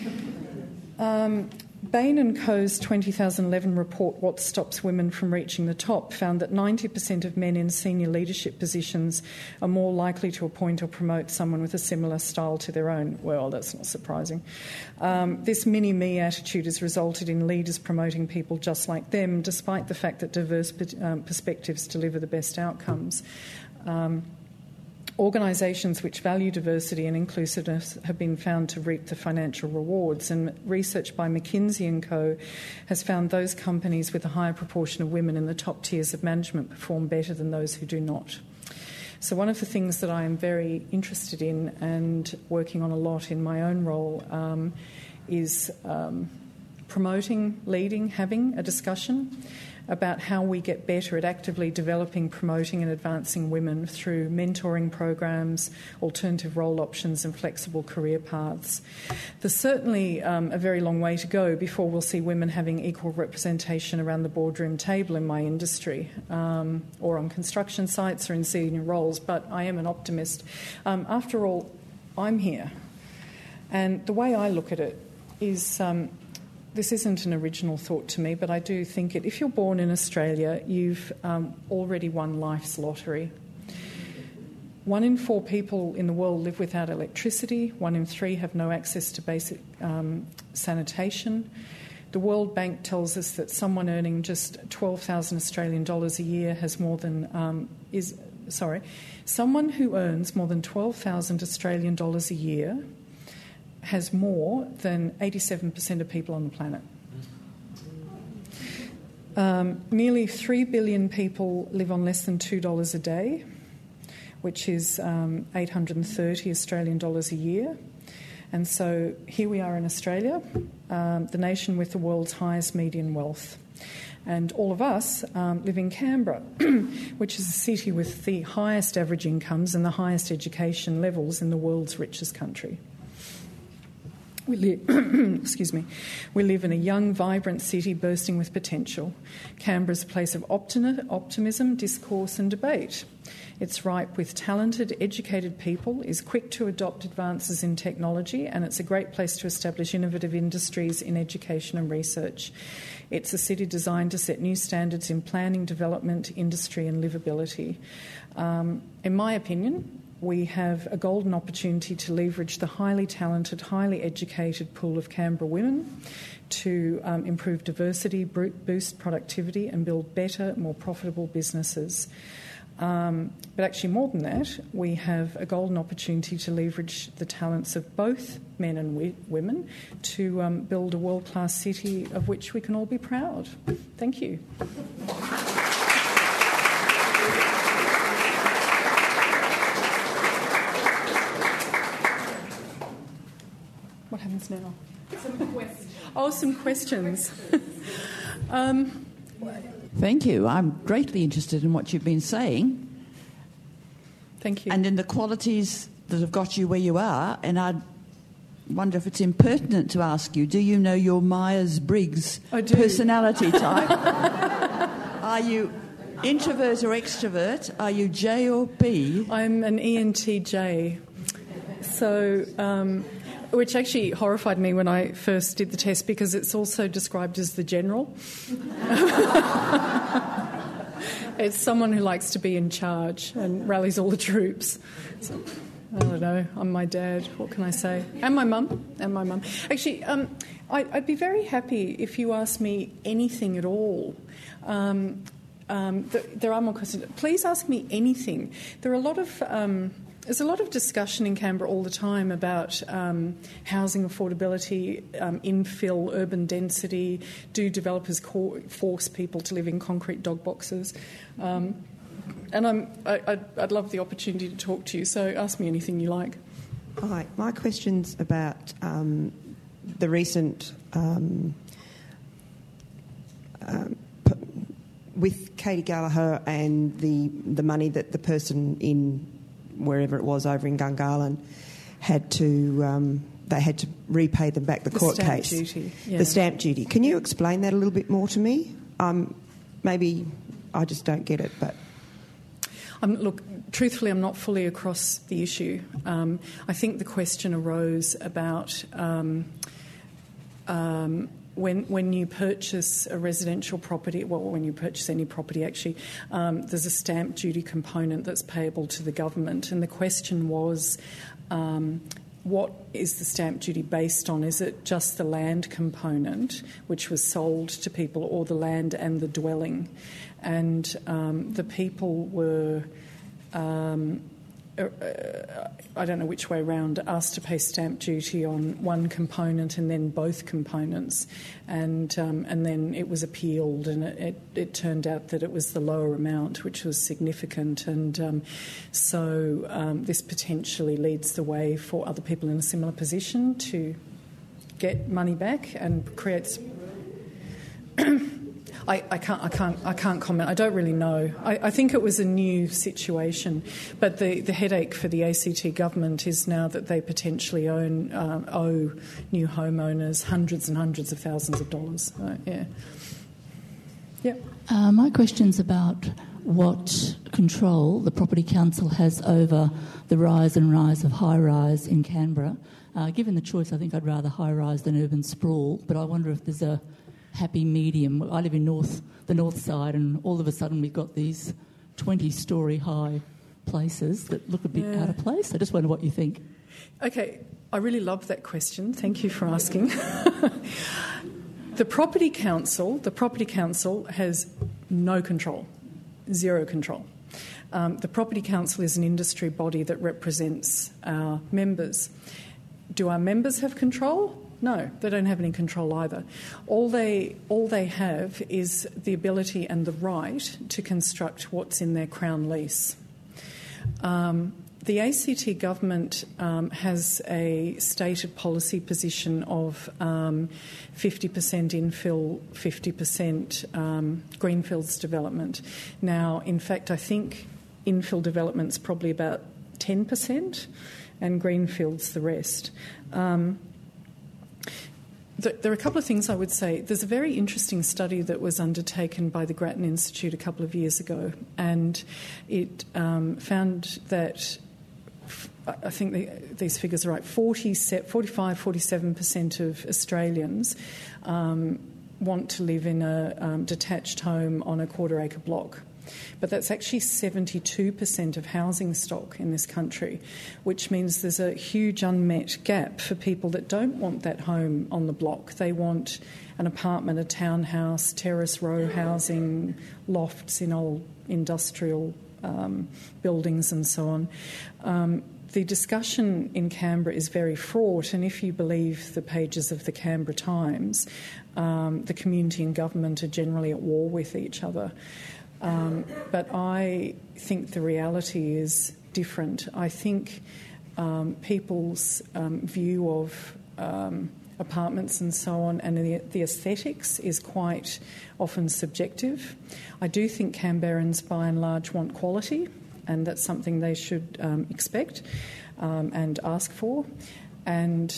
Um, Bain and Co.'s two thousand eleven report, What Stops Women from Reaching the Top, found that ninety percent of men in senior leadership positions are more likely to appoint or promote someone with a similar style to their own. Well, that's not surprising. Um, this mini-me attitude has resulted in leaders promoting people just like them, despite the fact that diverse um, perspectives deliver the best outcomes. Um, Organisations which value diversity and inclusiveness have been found to reap the financial rewards, and research by McKinsey and Co has found those companies with a higher proportion of women in the top tiers of management perform better than those who do not. So one of the things that I am very interested in and working on a lot in my own role um, is um, promoting, leading, having a discussion about how we get better at actively developing, promoting and advancing women through mentoring programs, alternative role options and flexible career paths. There's certainly um, a very long way to go before we'll see women having equal representation around the boardroom table in my industry, um, or on construction sites or in senior roles, but I am an optimist. Um, after all, I'm here. And the way I look at it is... Um, This isn't an original thought to me, but I do think it. If you're born in Australia, you've um, already won life's lottery. One in four people in the world live without electricity. One in three have no access to basic um, sanitation. The World Bank tells us that someone earning just twelve thousand Australian dollars a year has more than um, is sorry, someone who earns more than twelve thousand Australian dollars a year has more than eighty-seven percent of people on the planet. Um, nearly three billion people live on less than two dollars a day, which is um, eight hundred thirty Australian dollars a year. And so here we are in Australia, um, the nation with the world's highest median wealth. And all of us um, live in Canberra, which is a city with the highest average incomes and the highest education levels in the world's richest country. We live, excuse me, we live in a young, vibrant city bursting with potential. Canberra's a place of optimi- optimism, discourse and debate. It's ripe with talented, educated people, is quick to adopt advances in technology, and it's a great place to establish innovative industries in education and research. It's a city designed to set new standards in planning, development, industry and livability. Um, in my opinion, we have a golden opportunity to leverage the highly talented, highly educated pool of Canberra women to um, improve diversity, boost productivity and build better, more profitable businesses. Um, but actually more than that, we have a golden opportunity to leverage the talents of both men and we- women to um, build a world-class city of which we can all be proud. Thank you. What happens now? Some questions. Oh, some questions. um, Thank you. I'm greatly interested in what you've been saying. Thank you. And in the qualities that have got you where you are. And I wonder if it's impertinent to ask you, do you know your Myers-Briggs personality type? Are you introvert or extrovert? Are you J or B? I'm an E N T J. So... Um, which actually horrified me when I first did the test because it's also described as the general. It's someone who likes to be in charge and rallies all the troops. So, I don't know, I'm my dad, what can I say? And my mum, and my mum. Actually, um, I, I'd be very happy if you asked me anything at all. Um, um, th- there are more questions. Please ask me anything. There are a lot of... Um, There's a lot of discussion in Canberra all the time about um, housing affordability, um, infill, urban density. Do developers co- force people to live in concrete dog boxes? Um, and I'm, I, I'd, I'd love the opportunity to talk to you, so ask me anything you like. Hi, my question's about um, the recent... Um, um, p- with Katie Gallagher and the the money that the person in... wherever it was over in Gungahlin, had to um, they had to repay them back the, the court stamp case. Duty, yeah. The stamp duty. Can you explain that a little bit more to me? Um, maybe I just don't get it, but... Um, look, truthfully, I'm not fully across the issue. Um, I think the question arose about... Um, um, When when you purchase a residential property, well, when you purchase any property, actually, um, there's a stamp duty component that's payable to the government. And the question was, um, what is the stamp duty based on? Is it just the land component, which was sold to people, or the land and the dwelling? And um, the people were... Um, Uh, I don't know which way round, asked to pay stamp duty on one component and then both components, and um, and then it was appealed, and it, it, it turned out that it was the lower amount, which was significant, and um, so um, this potentially leads the way for other people in a similar position to get money back and creates I, I can't. I can't. I can't comment. I don't really know. I, I think it was a new situation, but the, the headache for the A C T government is now that they potentially own um, owe new homeowners hundreds and hundreds of thousands of dollars. So, yeah. Yep. Uh, my question's about what control the Property Council has over the rise and rise of high-rise in Canberra. Uh, given the choice, I think I'd rather high-rise than urban sprawl, but I wonder if there's a happy medium. I live in north, the north side, and all of a sudden we've got these twenty-storey high places that look a bit yeah. out of place. I just wonder what you think. Okay, I really love that question. Thank you for asking. The Property Council, the Property Council has no control, zero control. Um, the Property Council is an industry body that represents our members. Do our members have control? No, they don't have any control either. All they all they have is the ability and the right to construct what's in their Crown lease. Um, the A C T government um, has a stated policy position of um, fifty percent infill, fifty percent um, greenfields development. Now, in fact, I think infill development's probably about ten percent and greenfields the rest. Um, There are a couple of things I would say. There's a very interesting study that was undertaken by the Grattan Institute a couple of years ago, and it um, found that, I think the, these figures are right, forty, forty-five, forty-seven percent of Australians um, want to live in a um, detached home on a quarter acre block. But that's actually seventy-two percent of housing stock in this country, which means there's a huge unmet gap for people that don't want that home on the block. They want an apartment, a townhouse, terrace row housing, lofts in old industrial um, buildings and so on. Um, the discussion in Canberra is very fraught, and if you believe the pages of the Canberra Times, um, the community and government are generally at war with each other. Um, but I think the reality is different. I think um, people's um, view of um, apartments and so on and the, the aesthetics is quite often subjective. I do think Canberrans by and large want quality, and that's something they should um, expect um, and ask for. And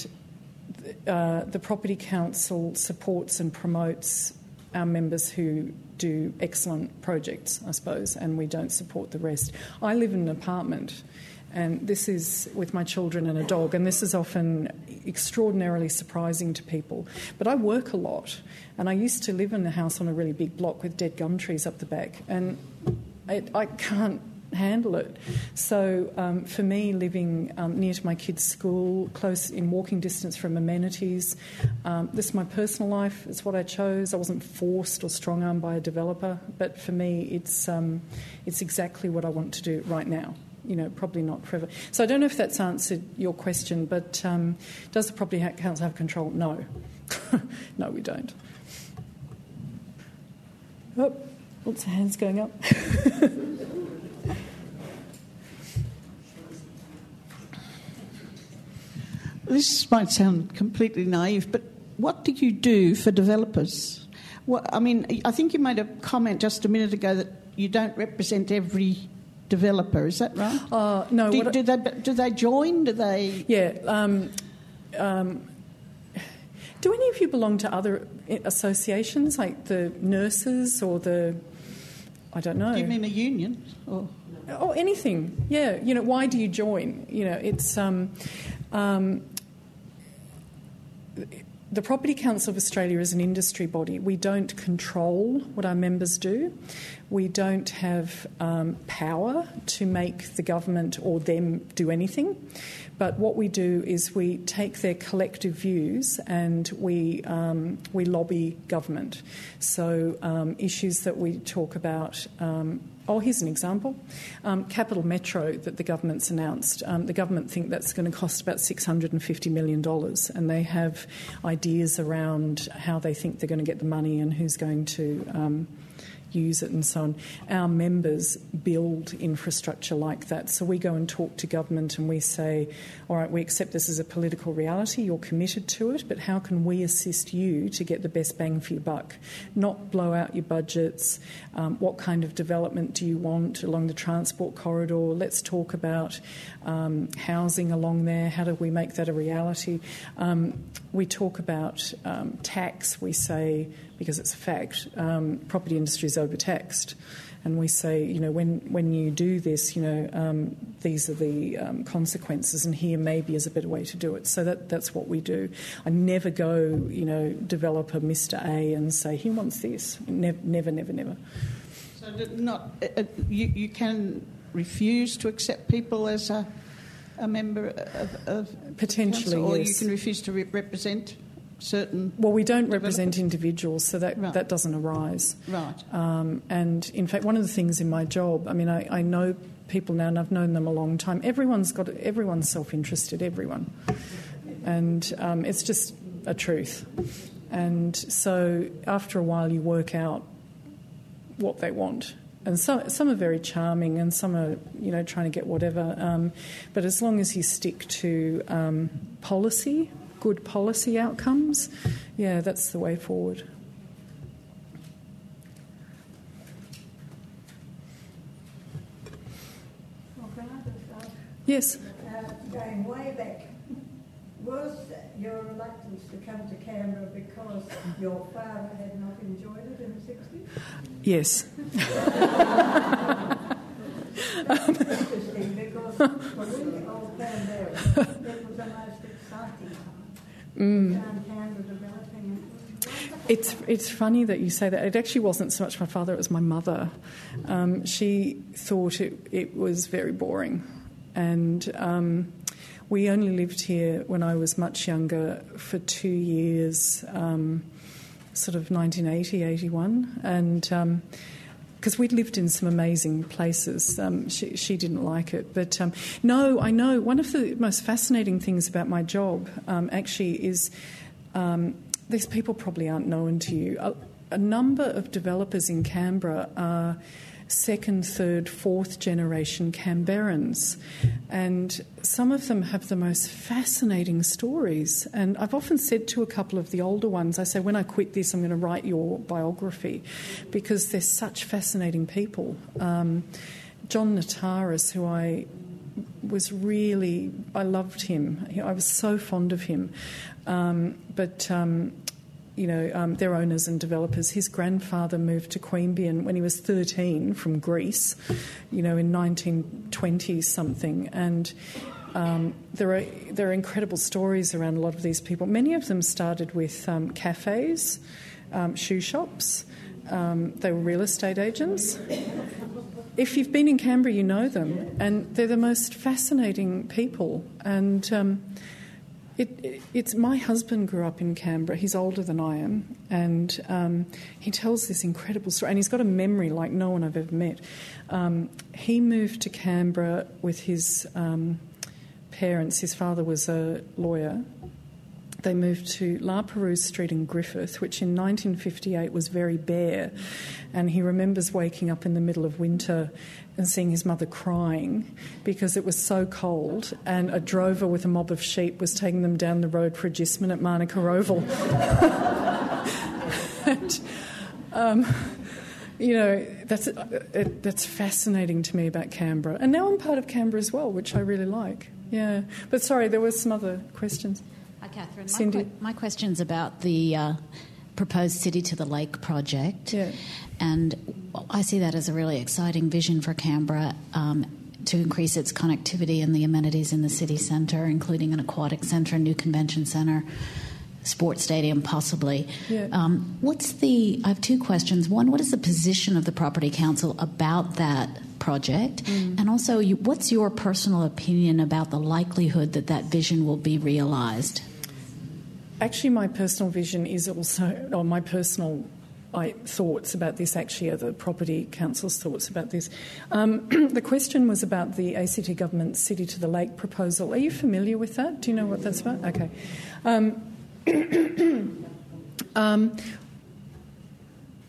uh, the Property Council supports and promotes our members who do excellent projects, I suppose, and we don't support the rest. I live in an apartment, and this is with my children and a dog, and this is often extraordinarily surprising to people. But I work a lot, and I used to live in a house on a really big block with dead gum trees up the back, and it, I can't handle it. So um, for me, living um, near to my kids' school, close in walking distance from amenities, um, this is my personal life. It's what I chose. I wasn't forced or strong-armed by a developer, but for me, it's um, it's exactly what I want to do right now. You know, probably not forever. So I don't know if that's answered your question, but um, does the Property Council have control? No. No, we don't. Oh, lots of hands going up. This might sound completely naive, but what do you do for developers? What, I mean, I think you made a comment just a minute ago that you don't represent every developer. Is that right? Uh, no. Do, do, they, do they join? Do they? Yeah. Um, um, do any of you belong to other associations, like the nurses or the, I don't know. Do you mean a union? Or, or anything? Yeah. You know, why do you join? You know, it's. Um, um, The Property Council of Australia is an industry body. We don't control what our members do. We don't have um, power to make the government or them do anything. But what we do is we take their collective views and we um, we lobby government. So um, issues that we talk about. Um, oh, here's an example: um, Capital Metro that the government's announced. Um, the government think that's going to cost about six hundred and fifty million dollars, and they have ideas around how they think they're going to get the money and who's going to. Um, use it and so on. Our members build infrastructure like that. So we go and talk to government and we say, all right, we accept this as a political reality, you're committed to it, but how can we assist you to get the best bang for your buck? Not blow out your budgets. Um, what kind of development do you want along the transport corridor? Let's talk about um, housing along there. How do we make that a reality? Um, we talk about um, tax. We say, because it's a fact, um, property industry is overtaxed. And we say, you know, when, when you do this, you know, um, these are the um, consequences, and here maybe is a better way to do it. So that that's what we do. I never go, you know, develop a Mister A and say, he wants this. Never, never, never, never. So not uh, you, you can refuse to accept people as a, a member of, of potentially, council, or yes. you can refuse to re- represent certain. Well, we don't represent individuals, so that right. that doesn't arise. Right. Um, and in fact, one of the things in my job, I mean, I, I know people now, and I've known them a long time. Everyone's got everyone's self-interested. Everyone, and um, it's just a truth. And so, after a while, you work out what they want. And some some are very charming, and some are, you know, trying to get whatever. Um, but as long as you stick to um, policy. Good policy outcomes, yeah, that's the way forward. Well, can I just ask, yes. Uh, going way back, was your reluctance to come to Canberra because your father had not enjoyed it in the sixties? Yes. That's interesting, because for really old Canberra, it was the most exciting time. Mm. It's it's funny that you say that. It actually wasn't so much my father, it was my mother. Um, she thought it, it was very boring. And um, we only lived here when I was much younger for two years, um, sort of nineteen eighty, eighty-one. And um, because we'd lived in some amazing places. Um, she, she didn't like it. But um, no, I know one of the most fascinating things about my job um, actually is um, these people probably aren't known to you. A, a number of developers in Canberra are second, third, fourth generation Canberrans. And some of them have the most fascinating stories. And I've often said to a couple of the older ones, I say, when I quit this, I'm going to write your biography, because they're such fascinating people. Um, John Nataris, who I was really, I loved him. I was so fond of him. Um, but... Um, You know, um, they're owners and developers. His grandfather moved to Queanbeyan when he was thirteen from Greece, you know, in nineteen twenty something. And um, there are there are incredible stories around a lot of these people. Many of them started with um, cafes, um, shoe shops. Um, they were real estate agents. If you've been in Canberra, you know them, and they're the most fascinating people. And um, It, it, it's my husband grew up in Canberra. He's older than I am, and um, he tells this incredible story. And he's got a memory like no one I've ever met. Um, he moved to Canberra with his um, parents. His father was a lawyer. They moved to La Perouse Street in Griffith, which in nineteen fifty-eight was very bare. And he remembers waking up in the middle of winter and seeing his mother crying because it was so cold, and a drover with a mob of sheep was taking them down the road for a gisman at Manuka Oval. and, um, you know, that's it, that's fascinating to me about Canberra. And now I'm part of Canberra as well, which I really like. Yeah. But sorry, there were some other questions. Hi, Catherine. Cindy. My, que- my question's about the uh, proposed City to the Lake project. Yeah. And I see that as a really exciting vision for Canberra um, to increase its connectivity and the amenities in the city centre, including an aquatic centre, a new convention centre, sports stadium possibly. Yeah. Um, what's the... I have two questions. One, what is the position of the Property Council about that project? Mm. And also, you, what's your personal opinion about the likelihood that that vision will be realised? Actually, my personal vision is also, or my personal I, thoughts about this actually are the Property Council's thoughts about this. Um, the question was about the A C T Government's City to the Lake proposal. Are you familiar with that? Do you know what that's about? Okay. Um, um,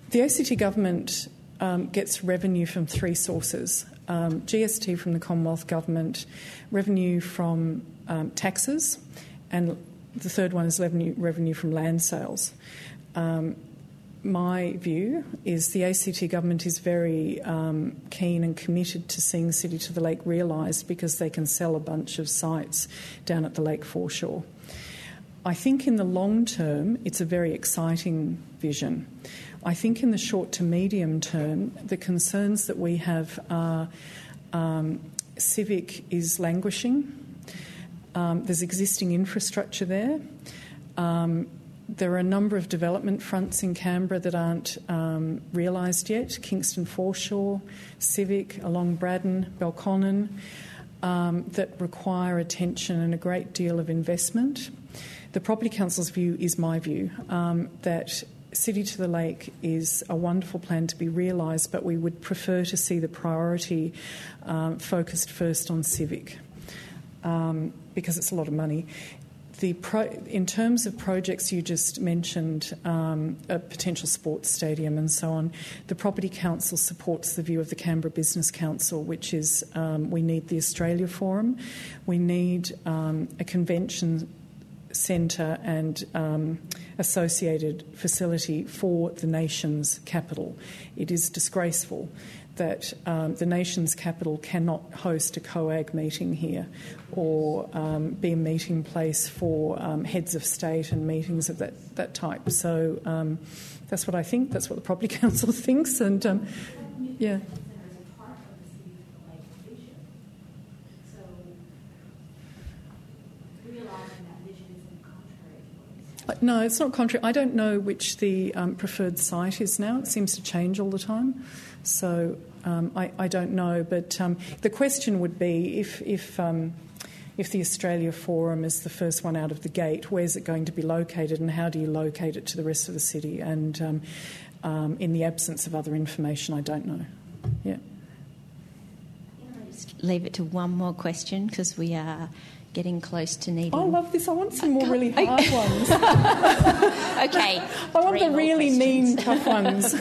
The A C T government um, gets revenue from three sources. Um, G S T from the Commonwealth Government, revenue from um, taxes, and the third one is revenue, revenue from land sales. Um, my view is the A C T government is very um, keen and committed to seeing City to the Lake realised because they can sell a bunch of sites down at the lake foreshore. I think in the long term it's a very exciting vision. I think in the short to medium term the concerns that we have are um, Civic is languishing. Um, there's existing infrastructure there. Um, there are a number of development fronts in Canberra that aren't um, realised yet. Kingston Foreshore, Civic, along Braddon, Belconnen, um, that require attention and a great deal of investment. The Property Council's view is my view, um, that City to the Lake is a wonderful plan to be realised, but we would prefer to see the priority um, focused first on Civic. Um, because it's a lot of money. The pro- in terms of projects you just mentioned, um, a potential sports stadium and so on, the Property Council supports the view of the Canberra Business Council, which is um, we need the Australia Forum, we need um, a convention centre and um, associated facility for the nation's capital. It is disgraceful that um, the nation's capital cannot host a COAG meeting here or um, be a meeting place for um, heads of state and meetings of that, that type. So um, that's what I think, that's what the Property Council thinks, and um, yeah. No, it's not contrary. I don't know which the um, preferred site is now. It seems to change all the time. So um, I, I don't know. But um, the question would be if if, um, if the Australia Forum is the first one out of the gate, where's it going to be located and how do you locate it to the rest of the city? And um, um, in the absence of other information, I don't know. Yeah. Just leave it to one more question because we are getting close to needing... I love this. I want some more really hard ones. Okay. I want the really mean, tough ones.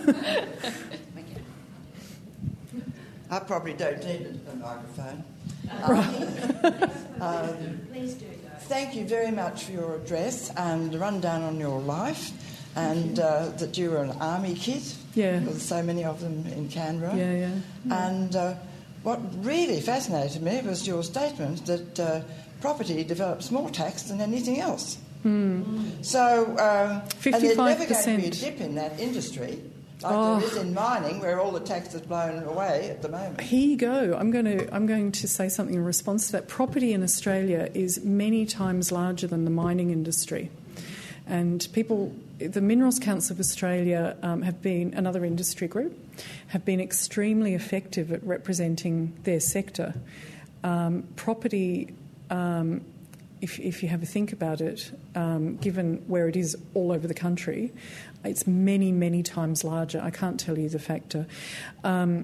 I probably don't need a microphone. Right. Um, Please do. Thank you very much for your address and the rundown on your life, and uh, that you were an army kid. Yeah. There's so many of them in Canberra. Yeah, yeah. yeah. And uh, what really fascinated me was your statement that uh, property develops more tax than anything else. Mm. So, um, and there's never going to be a dip in that industry, like oh. there is in mining, where all the tax is blown away at the moment. Here you go. I'm going to I'm going to say something in response to that. Property in Australia is many times larger than the mining industry, and people, the Minerals Council of Australia, um, have been another industry group, have been extremely effective at representing their sector. Um, property. Um, If, if you have a think about it, um, given where it is all over the country, it's many, many times larger. I can't tell you the factor. Um,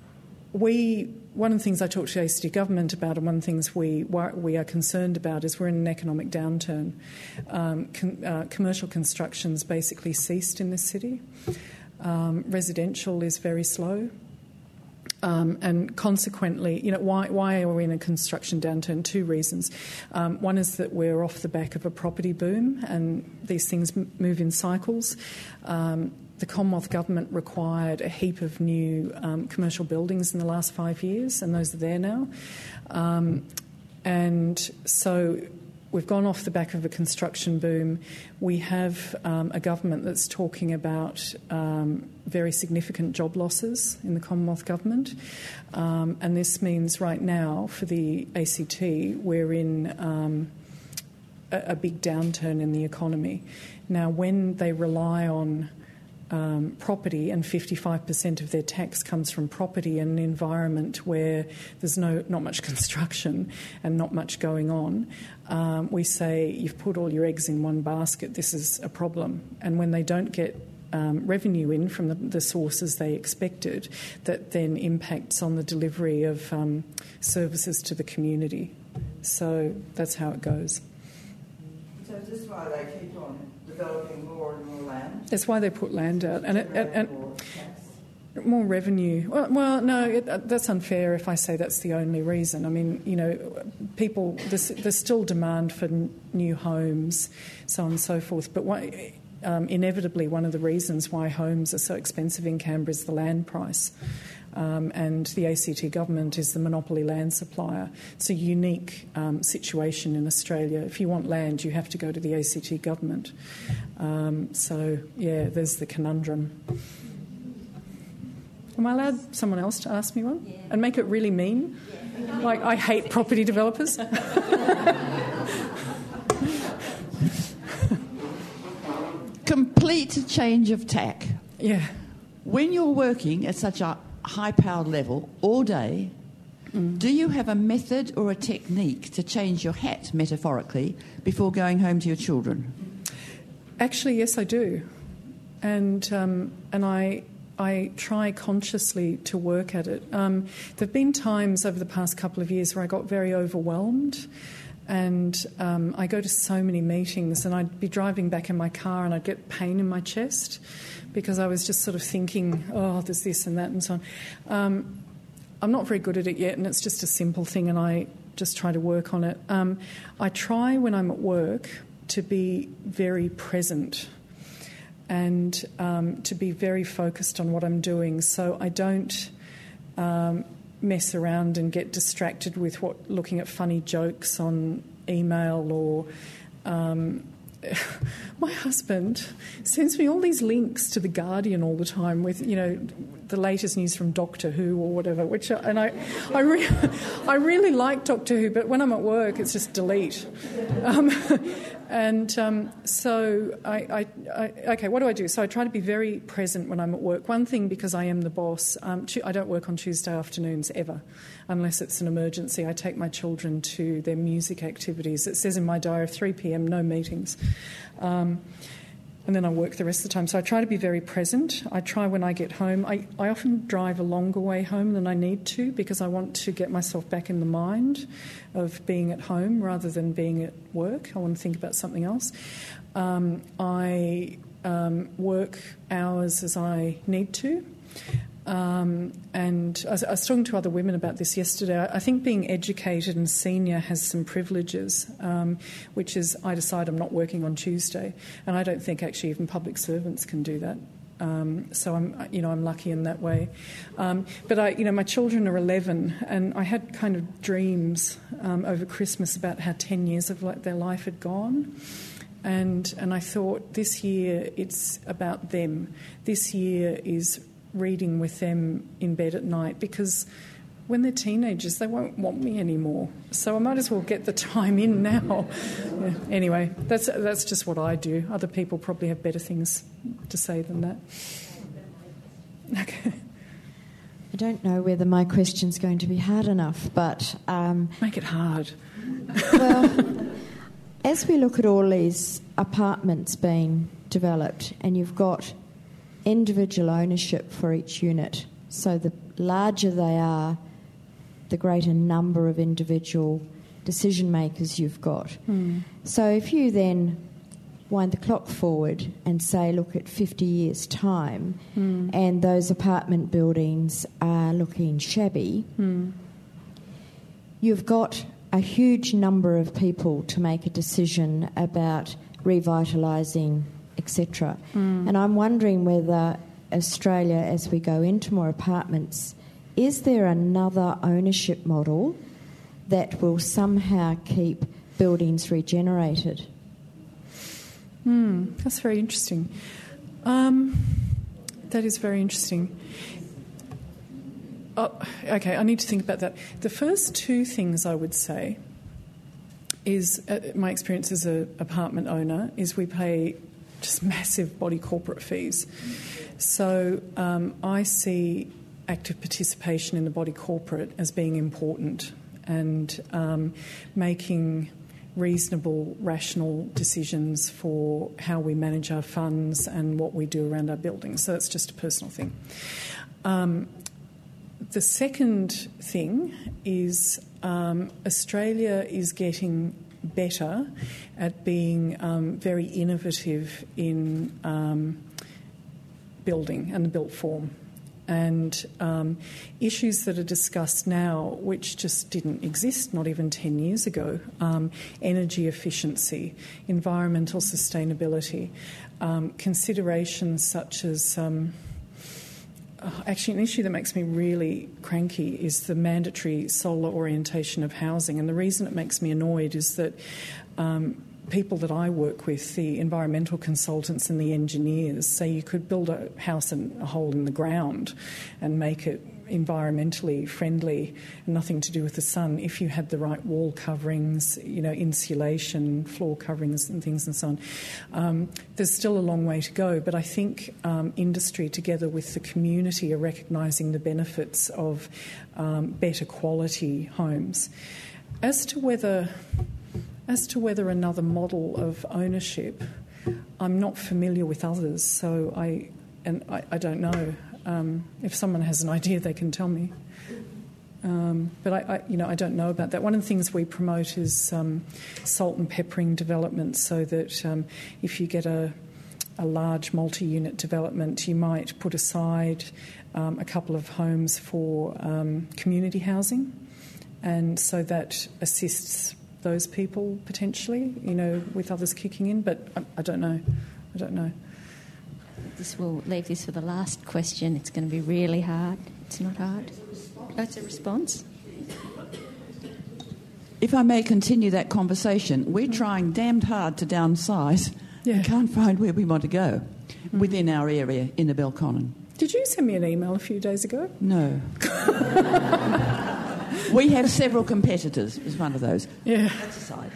we, one of the things I talked to the A C T government about, and one of the things we we are concerned about, is we're in an economic downturn. Um, con, uh, commercial construction's basically ceased in this city. Um, residential is very slow. Um, and consequently, you know, why, why are we in a construction downturn? Two reasons. Um, one is that we're off the back of a property boom, and these things m- move in cycles. Um, the Commonwealth Government required a heap of new um, commercial buildings in the last five years, and those are there now. Um, and so we've gone off the back of a construction boom. We have um, a government that's talking about um, very significant job losses in the Commonwealth Government. Um, and this means right now for the A C T we're in um, a, a big downturn in the economy. Now, when they rely on Um, property, and fifty-five percent of their tax comes from property in an environment where there's no not much construction and not much going on, um, we say you've put all your eggs in one basket, this is a problem. And when they don't get um, revenue in from the, the sources they expected, that then impacts on the delivery of um, services to the community. So that's how it goes. So Is this why they keep on developing more and more land? That's why they put land out. And, it, and, and more revenue. Well, well no, it, that's unfair if I say that's the only reason. I mean, you know, people, there's, there's still demand for n- new homes, so on and so forth. But what, um, inevitably, one of the reasons why homes are so expensive in Canberra is the land price. Um, and the A C T government is the monopoly land supplier. It's a unique um, situation in Australia. If you want land, you have to go to the A C T government. Um, so, yeah, there's the conundrum. Am I allowed someone else to ask me one? Yeah. And make it really mean? Yeah. Like, I hate property developers. Complete change of tack. Yeah. When you're working at such a high-powered level all day, mm. do you have a method or a technique to change your hat, metaphorically, before going home to your children? Actually, yes, I do. And um, and I... I try consciously to work at it. Um, there have been times over the past couple of years where I got very overwhelmed, and um, I go to so many meetings, and I'd be driving back in my car and I'd get pain in my chest because I was just sort of thinking, oh, there's this and that and so on. Um, I'm not very good at it yet, and it's just a simple thing, and I just try to work on it. Um, I try when I'm at work to be very present and um, to be very focused on what I'm doing, so I don't um, mess around and get distracted with what looking at funny jokes on email or... Um, my husband sends me all these links to The Guardian all the time with, you know, the latest news from Doctor Who or whatever, which and I I, re- I really like Doctor Who, but when I'm at work it's just delete. Um, and um, so I, I, I, okay, what do I do? So I try to be very present when I'm at work. One thing, because I am the boss, um, I don't work on Tuesday afternoons ever, unless it's an emergency. I take my children to their music activities. It says in my diary, three p.m, no meetings. Um, and then I work the rest of the time. So I try to be very present. I try when I get home. I, I often drive a longer way home than I need to because I want to get myself back in the mind of being at home rather than being at work. I want to think about something else. Um, I um, work hours as I need to. Um, and I was, I was talking to other women about this yesterday. I think being educated and senior has some privileges, um, which is I decide I'm not working on Tuesday, and I don't think actually even public servants can do that. Um, so I'm, you know, I'm lucky in that way. Um, but I, you know, my children are eleven, and I had kind of dreams um, over Christmas about how ten years of like, their life had gone. And and I thought this year it's about them. This year is reading with them in bed at night, because when they're teenagers they won't want me anymore, so I might as well get the time in now. Yeah. Anyway, that's that's just what I do. Other people probably have better things to say than that. Okay. I don't know whether my question's going to be hard enough, but um, make it hard. Well, as we look at all these apartments being developed, and you've got individual ownership for each unit. So the larger they are, the greater number of individual decision makers you've got. Mm. So if you then wind the clock forward and say, look at fifty years' time, mm. and those apartment buildings are looking shabby, mm. you've got a huge number of people to make a decision about revitalising, et cetera. Mm. And I'm wondering whether Australia, as we go into more apartments, is there another ownership model that will somehow keep buildings regenerated? Mm, that's very interesting. Um, that is very interesting. Oh, okay, I need to think about that. The first two things I would say is, uh, my experience as an apartment owner, is we pay just massive body corporate fees. So um, I see active participation in the body corporate as being important, and um, making reasonable, rational decisions for how we manage our funds and what we do around our buildings. So that's just a personal thing. Um, the second thing is um, Australia is getting better at being um, very innovative in um, building and the built form. And um, issues that are discussed now, which just didn't exist not even ten years ago, um, energy efficiency, environmental sustainability, um, considerations such as... Um, Actually, an issue that makes me really cranky is the mandatory solar orientation of housing. And the reason it makes me annoyed is that um, people that I work with, the environmental consultants and the engineers, say you could build a house in a hole in the ground and make it environmentally friendly, nothing to do with the sun, if you had the right wall coverings, you know, insulation, floor coverings and things and so on. Um, there's still a long way to go, but I think um, industry together with the community are recognising the benefits of um, better quality homes. As to whether, as to whether another model of ownership, I'm not familiar with others, so I, and I, I don't know. Um, if someone has an idea, they can tell me. Um, but I, I, you know, I don't know about that. One of the things we promote is um, salt and peppering development, so that um, if you get a, a large multi-unit development, you might put aside um, a couple of homes for um, community housing, and so that assists those people potentially, you know, with others kicking in. But I, I don't know. I don't know. This will leave this for the last question. It's going to be really hard. It's not hard. Oh, it's a response. If I may continue that conversation, we're trying damned hard to downsize. Yeah. We can't find where we want to go mm. within our area in the Belconnen. Did you send me an email a few days ago? No. We have several competitors, is one of those. Yeah. That's aside.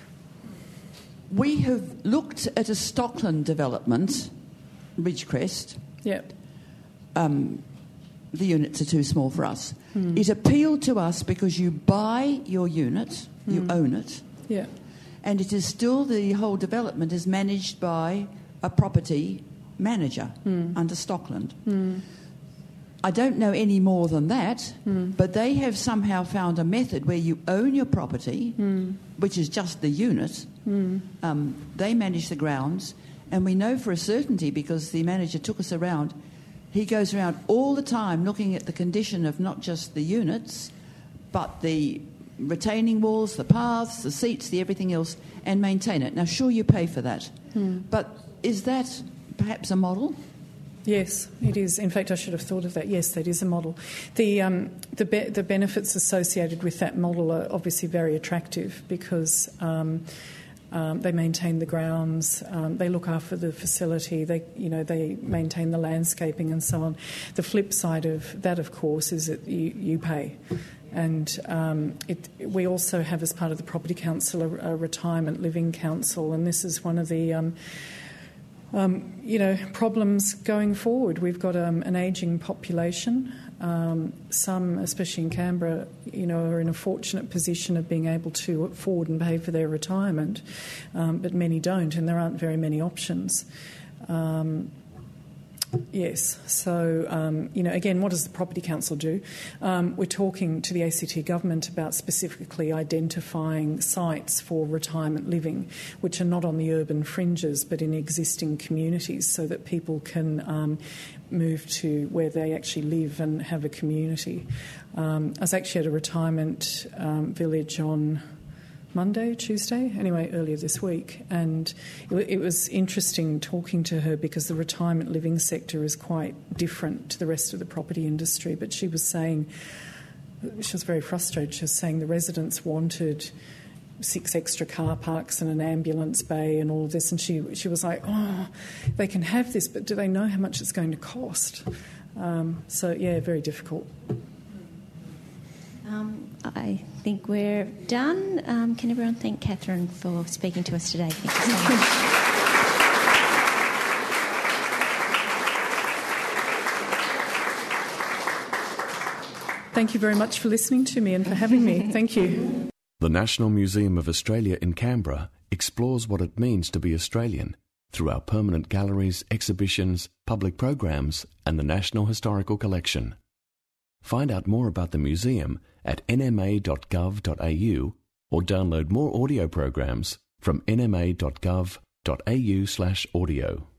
We have looked at a Stockland development, Ridgecrest. Yep. Um, the units are too small for us. Mm. It appealed to us because you buy your unit, mm. you own it, yeah, and it is still, the whole development is managed by a property manager mm. under Stockland. Mm. I don't know any more than that, mm. but they have somehow found a method where you own your property, mm. which is just the unit. Mm. Um, they manage the grounds. And we know for a certainty, because the manager took us around, he goes around all the time looking at the condition of not just the units, but the retaining walls, the paths, the seats, the everything else, and maintain it. Now, sure, you pay for that. Mm. But is that perhaps a model? Yes, it is. In fact, I should have thought of that. Yes, that is a model. The um, the, be- the benefits associated with that model are obviously very attractive, because... Um, Um, they maintain the grounds. Um, they look after the facility. They, you know, they maintain the landscaping and so on. The flip side of that, of course, is that you, you pay, and um, it, we also have, as part of the Property Council, a, a retirement living council, and this is one of the, um, um, you know, problems going forward. We've got um, an ageing population. Um, some, especially in Canberra, you know, are in a fortunate position of being able to afford and pay for their retirement, um, but many don't, and there aren't very many options. Um, yes, so, um, you know, again, what does the Property Council do? Um, we're talking to the A C T government about specifically identifying sites for retirement living, which are not on the urban fringes but in existing communities, so that people can um, move to where they actually live and have a community. Um, I was actually at a retirement um, village on Monday, Tuesday, anyway, earlier this week, and it, it was interesting talking to her, because the retirement living sector is quite different to the rest of the property industry. But she was saying, she was very frustrated, she was saying the residents wanted six extra car parks and an ambulance bay and all of this, and she she was like, oh, they can have this, but do they know how much it's going to cost? Um, so, yeah, very difficult. Um, I think we're done. Um, can everyone thank Catherine for speaking to us today? Thank you so much. Thank you very much for listening to me and for having me. Thank you. The National Museum of Australia in Canberra explores what it means to be Australian through our permanent galleries, exhibitions, public programs, and the National Historical Collection. Find out more about the museum at n m a dot gov dot a u or download more audio programs from n m a dot gov dot a u slash audio.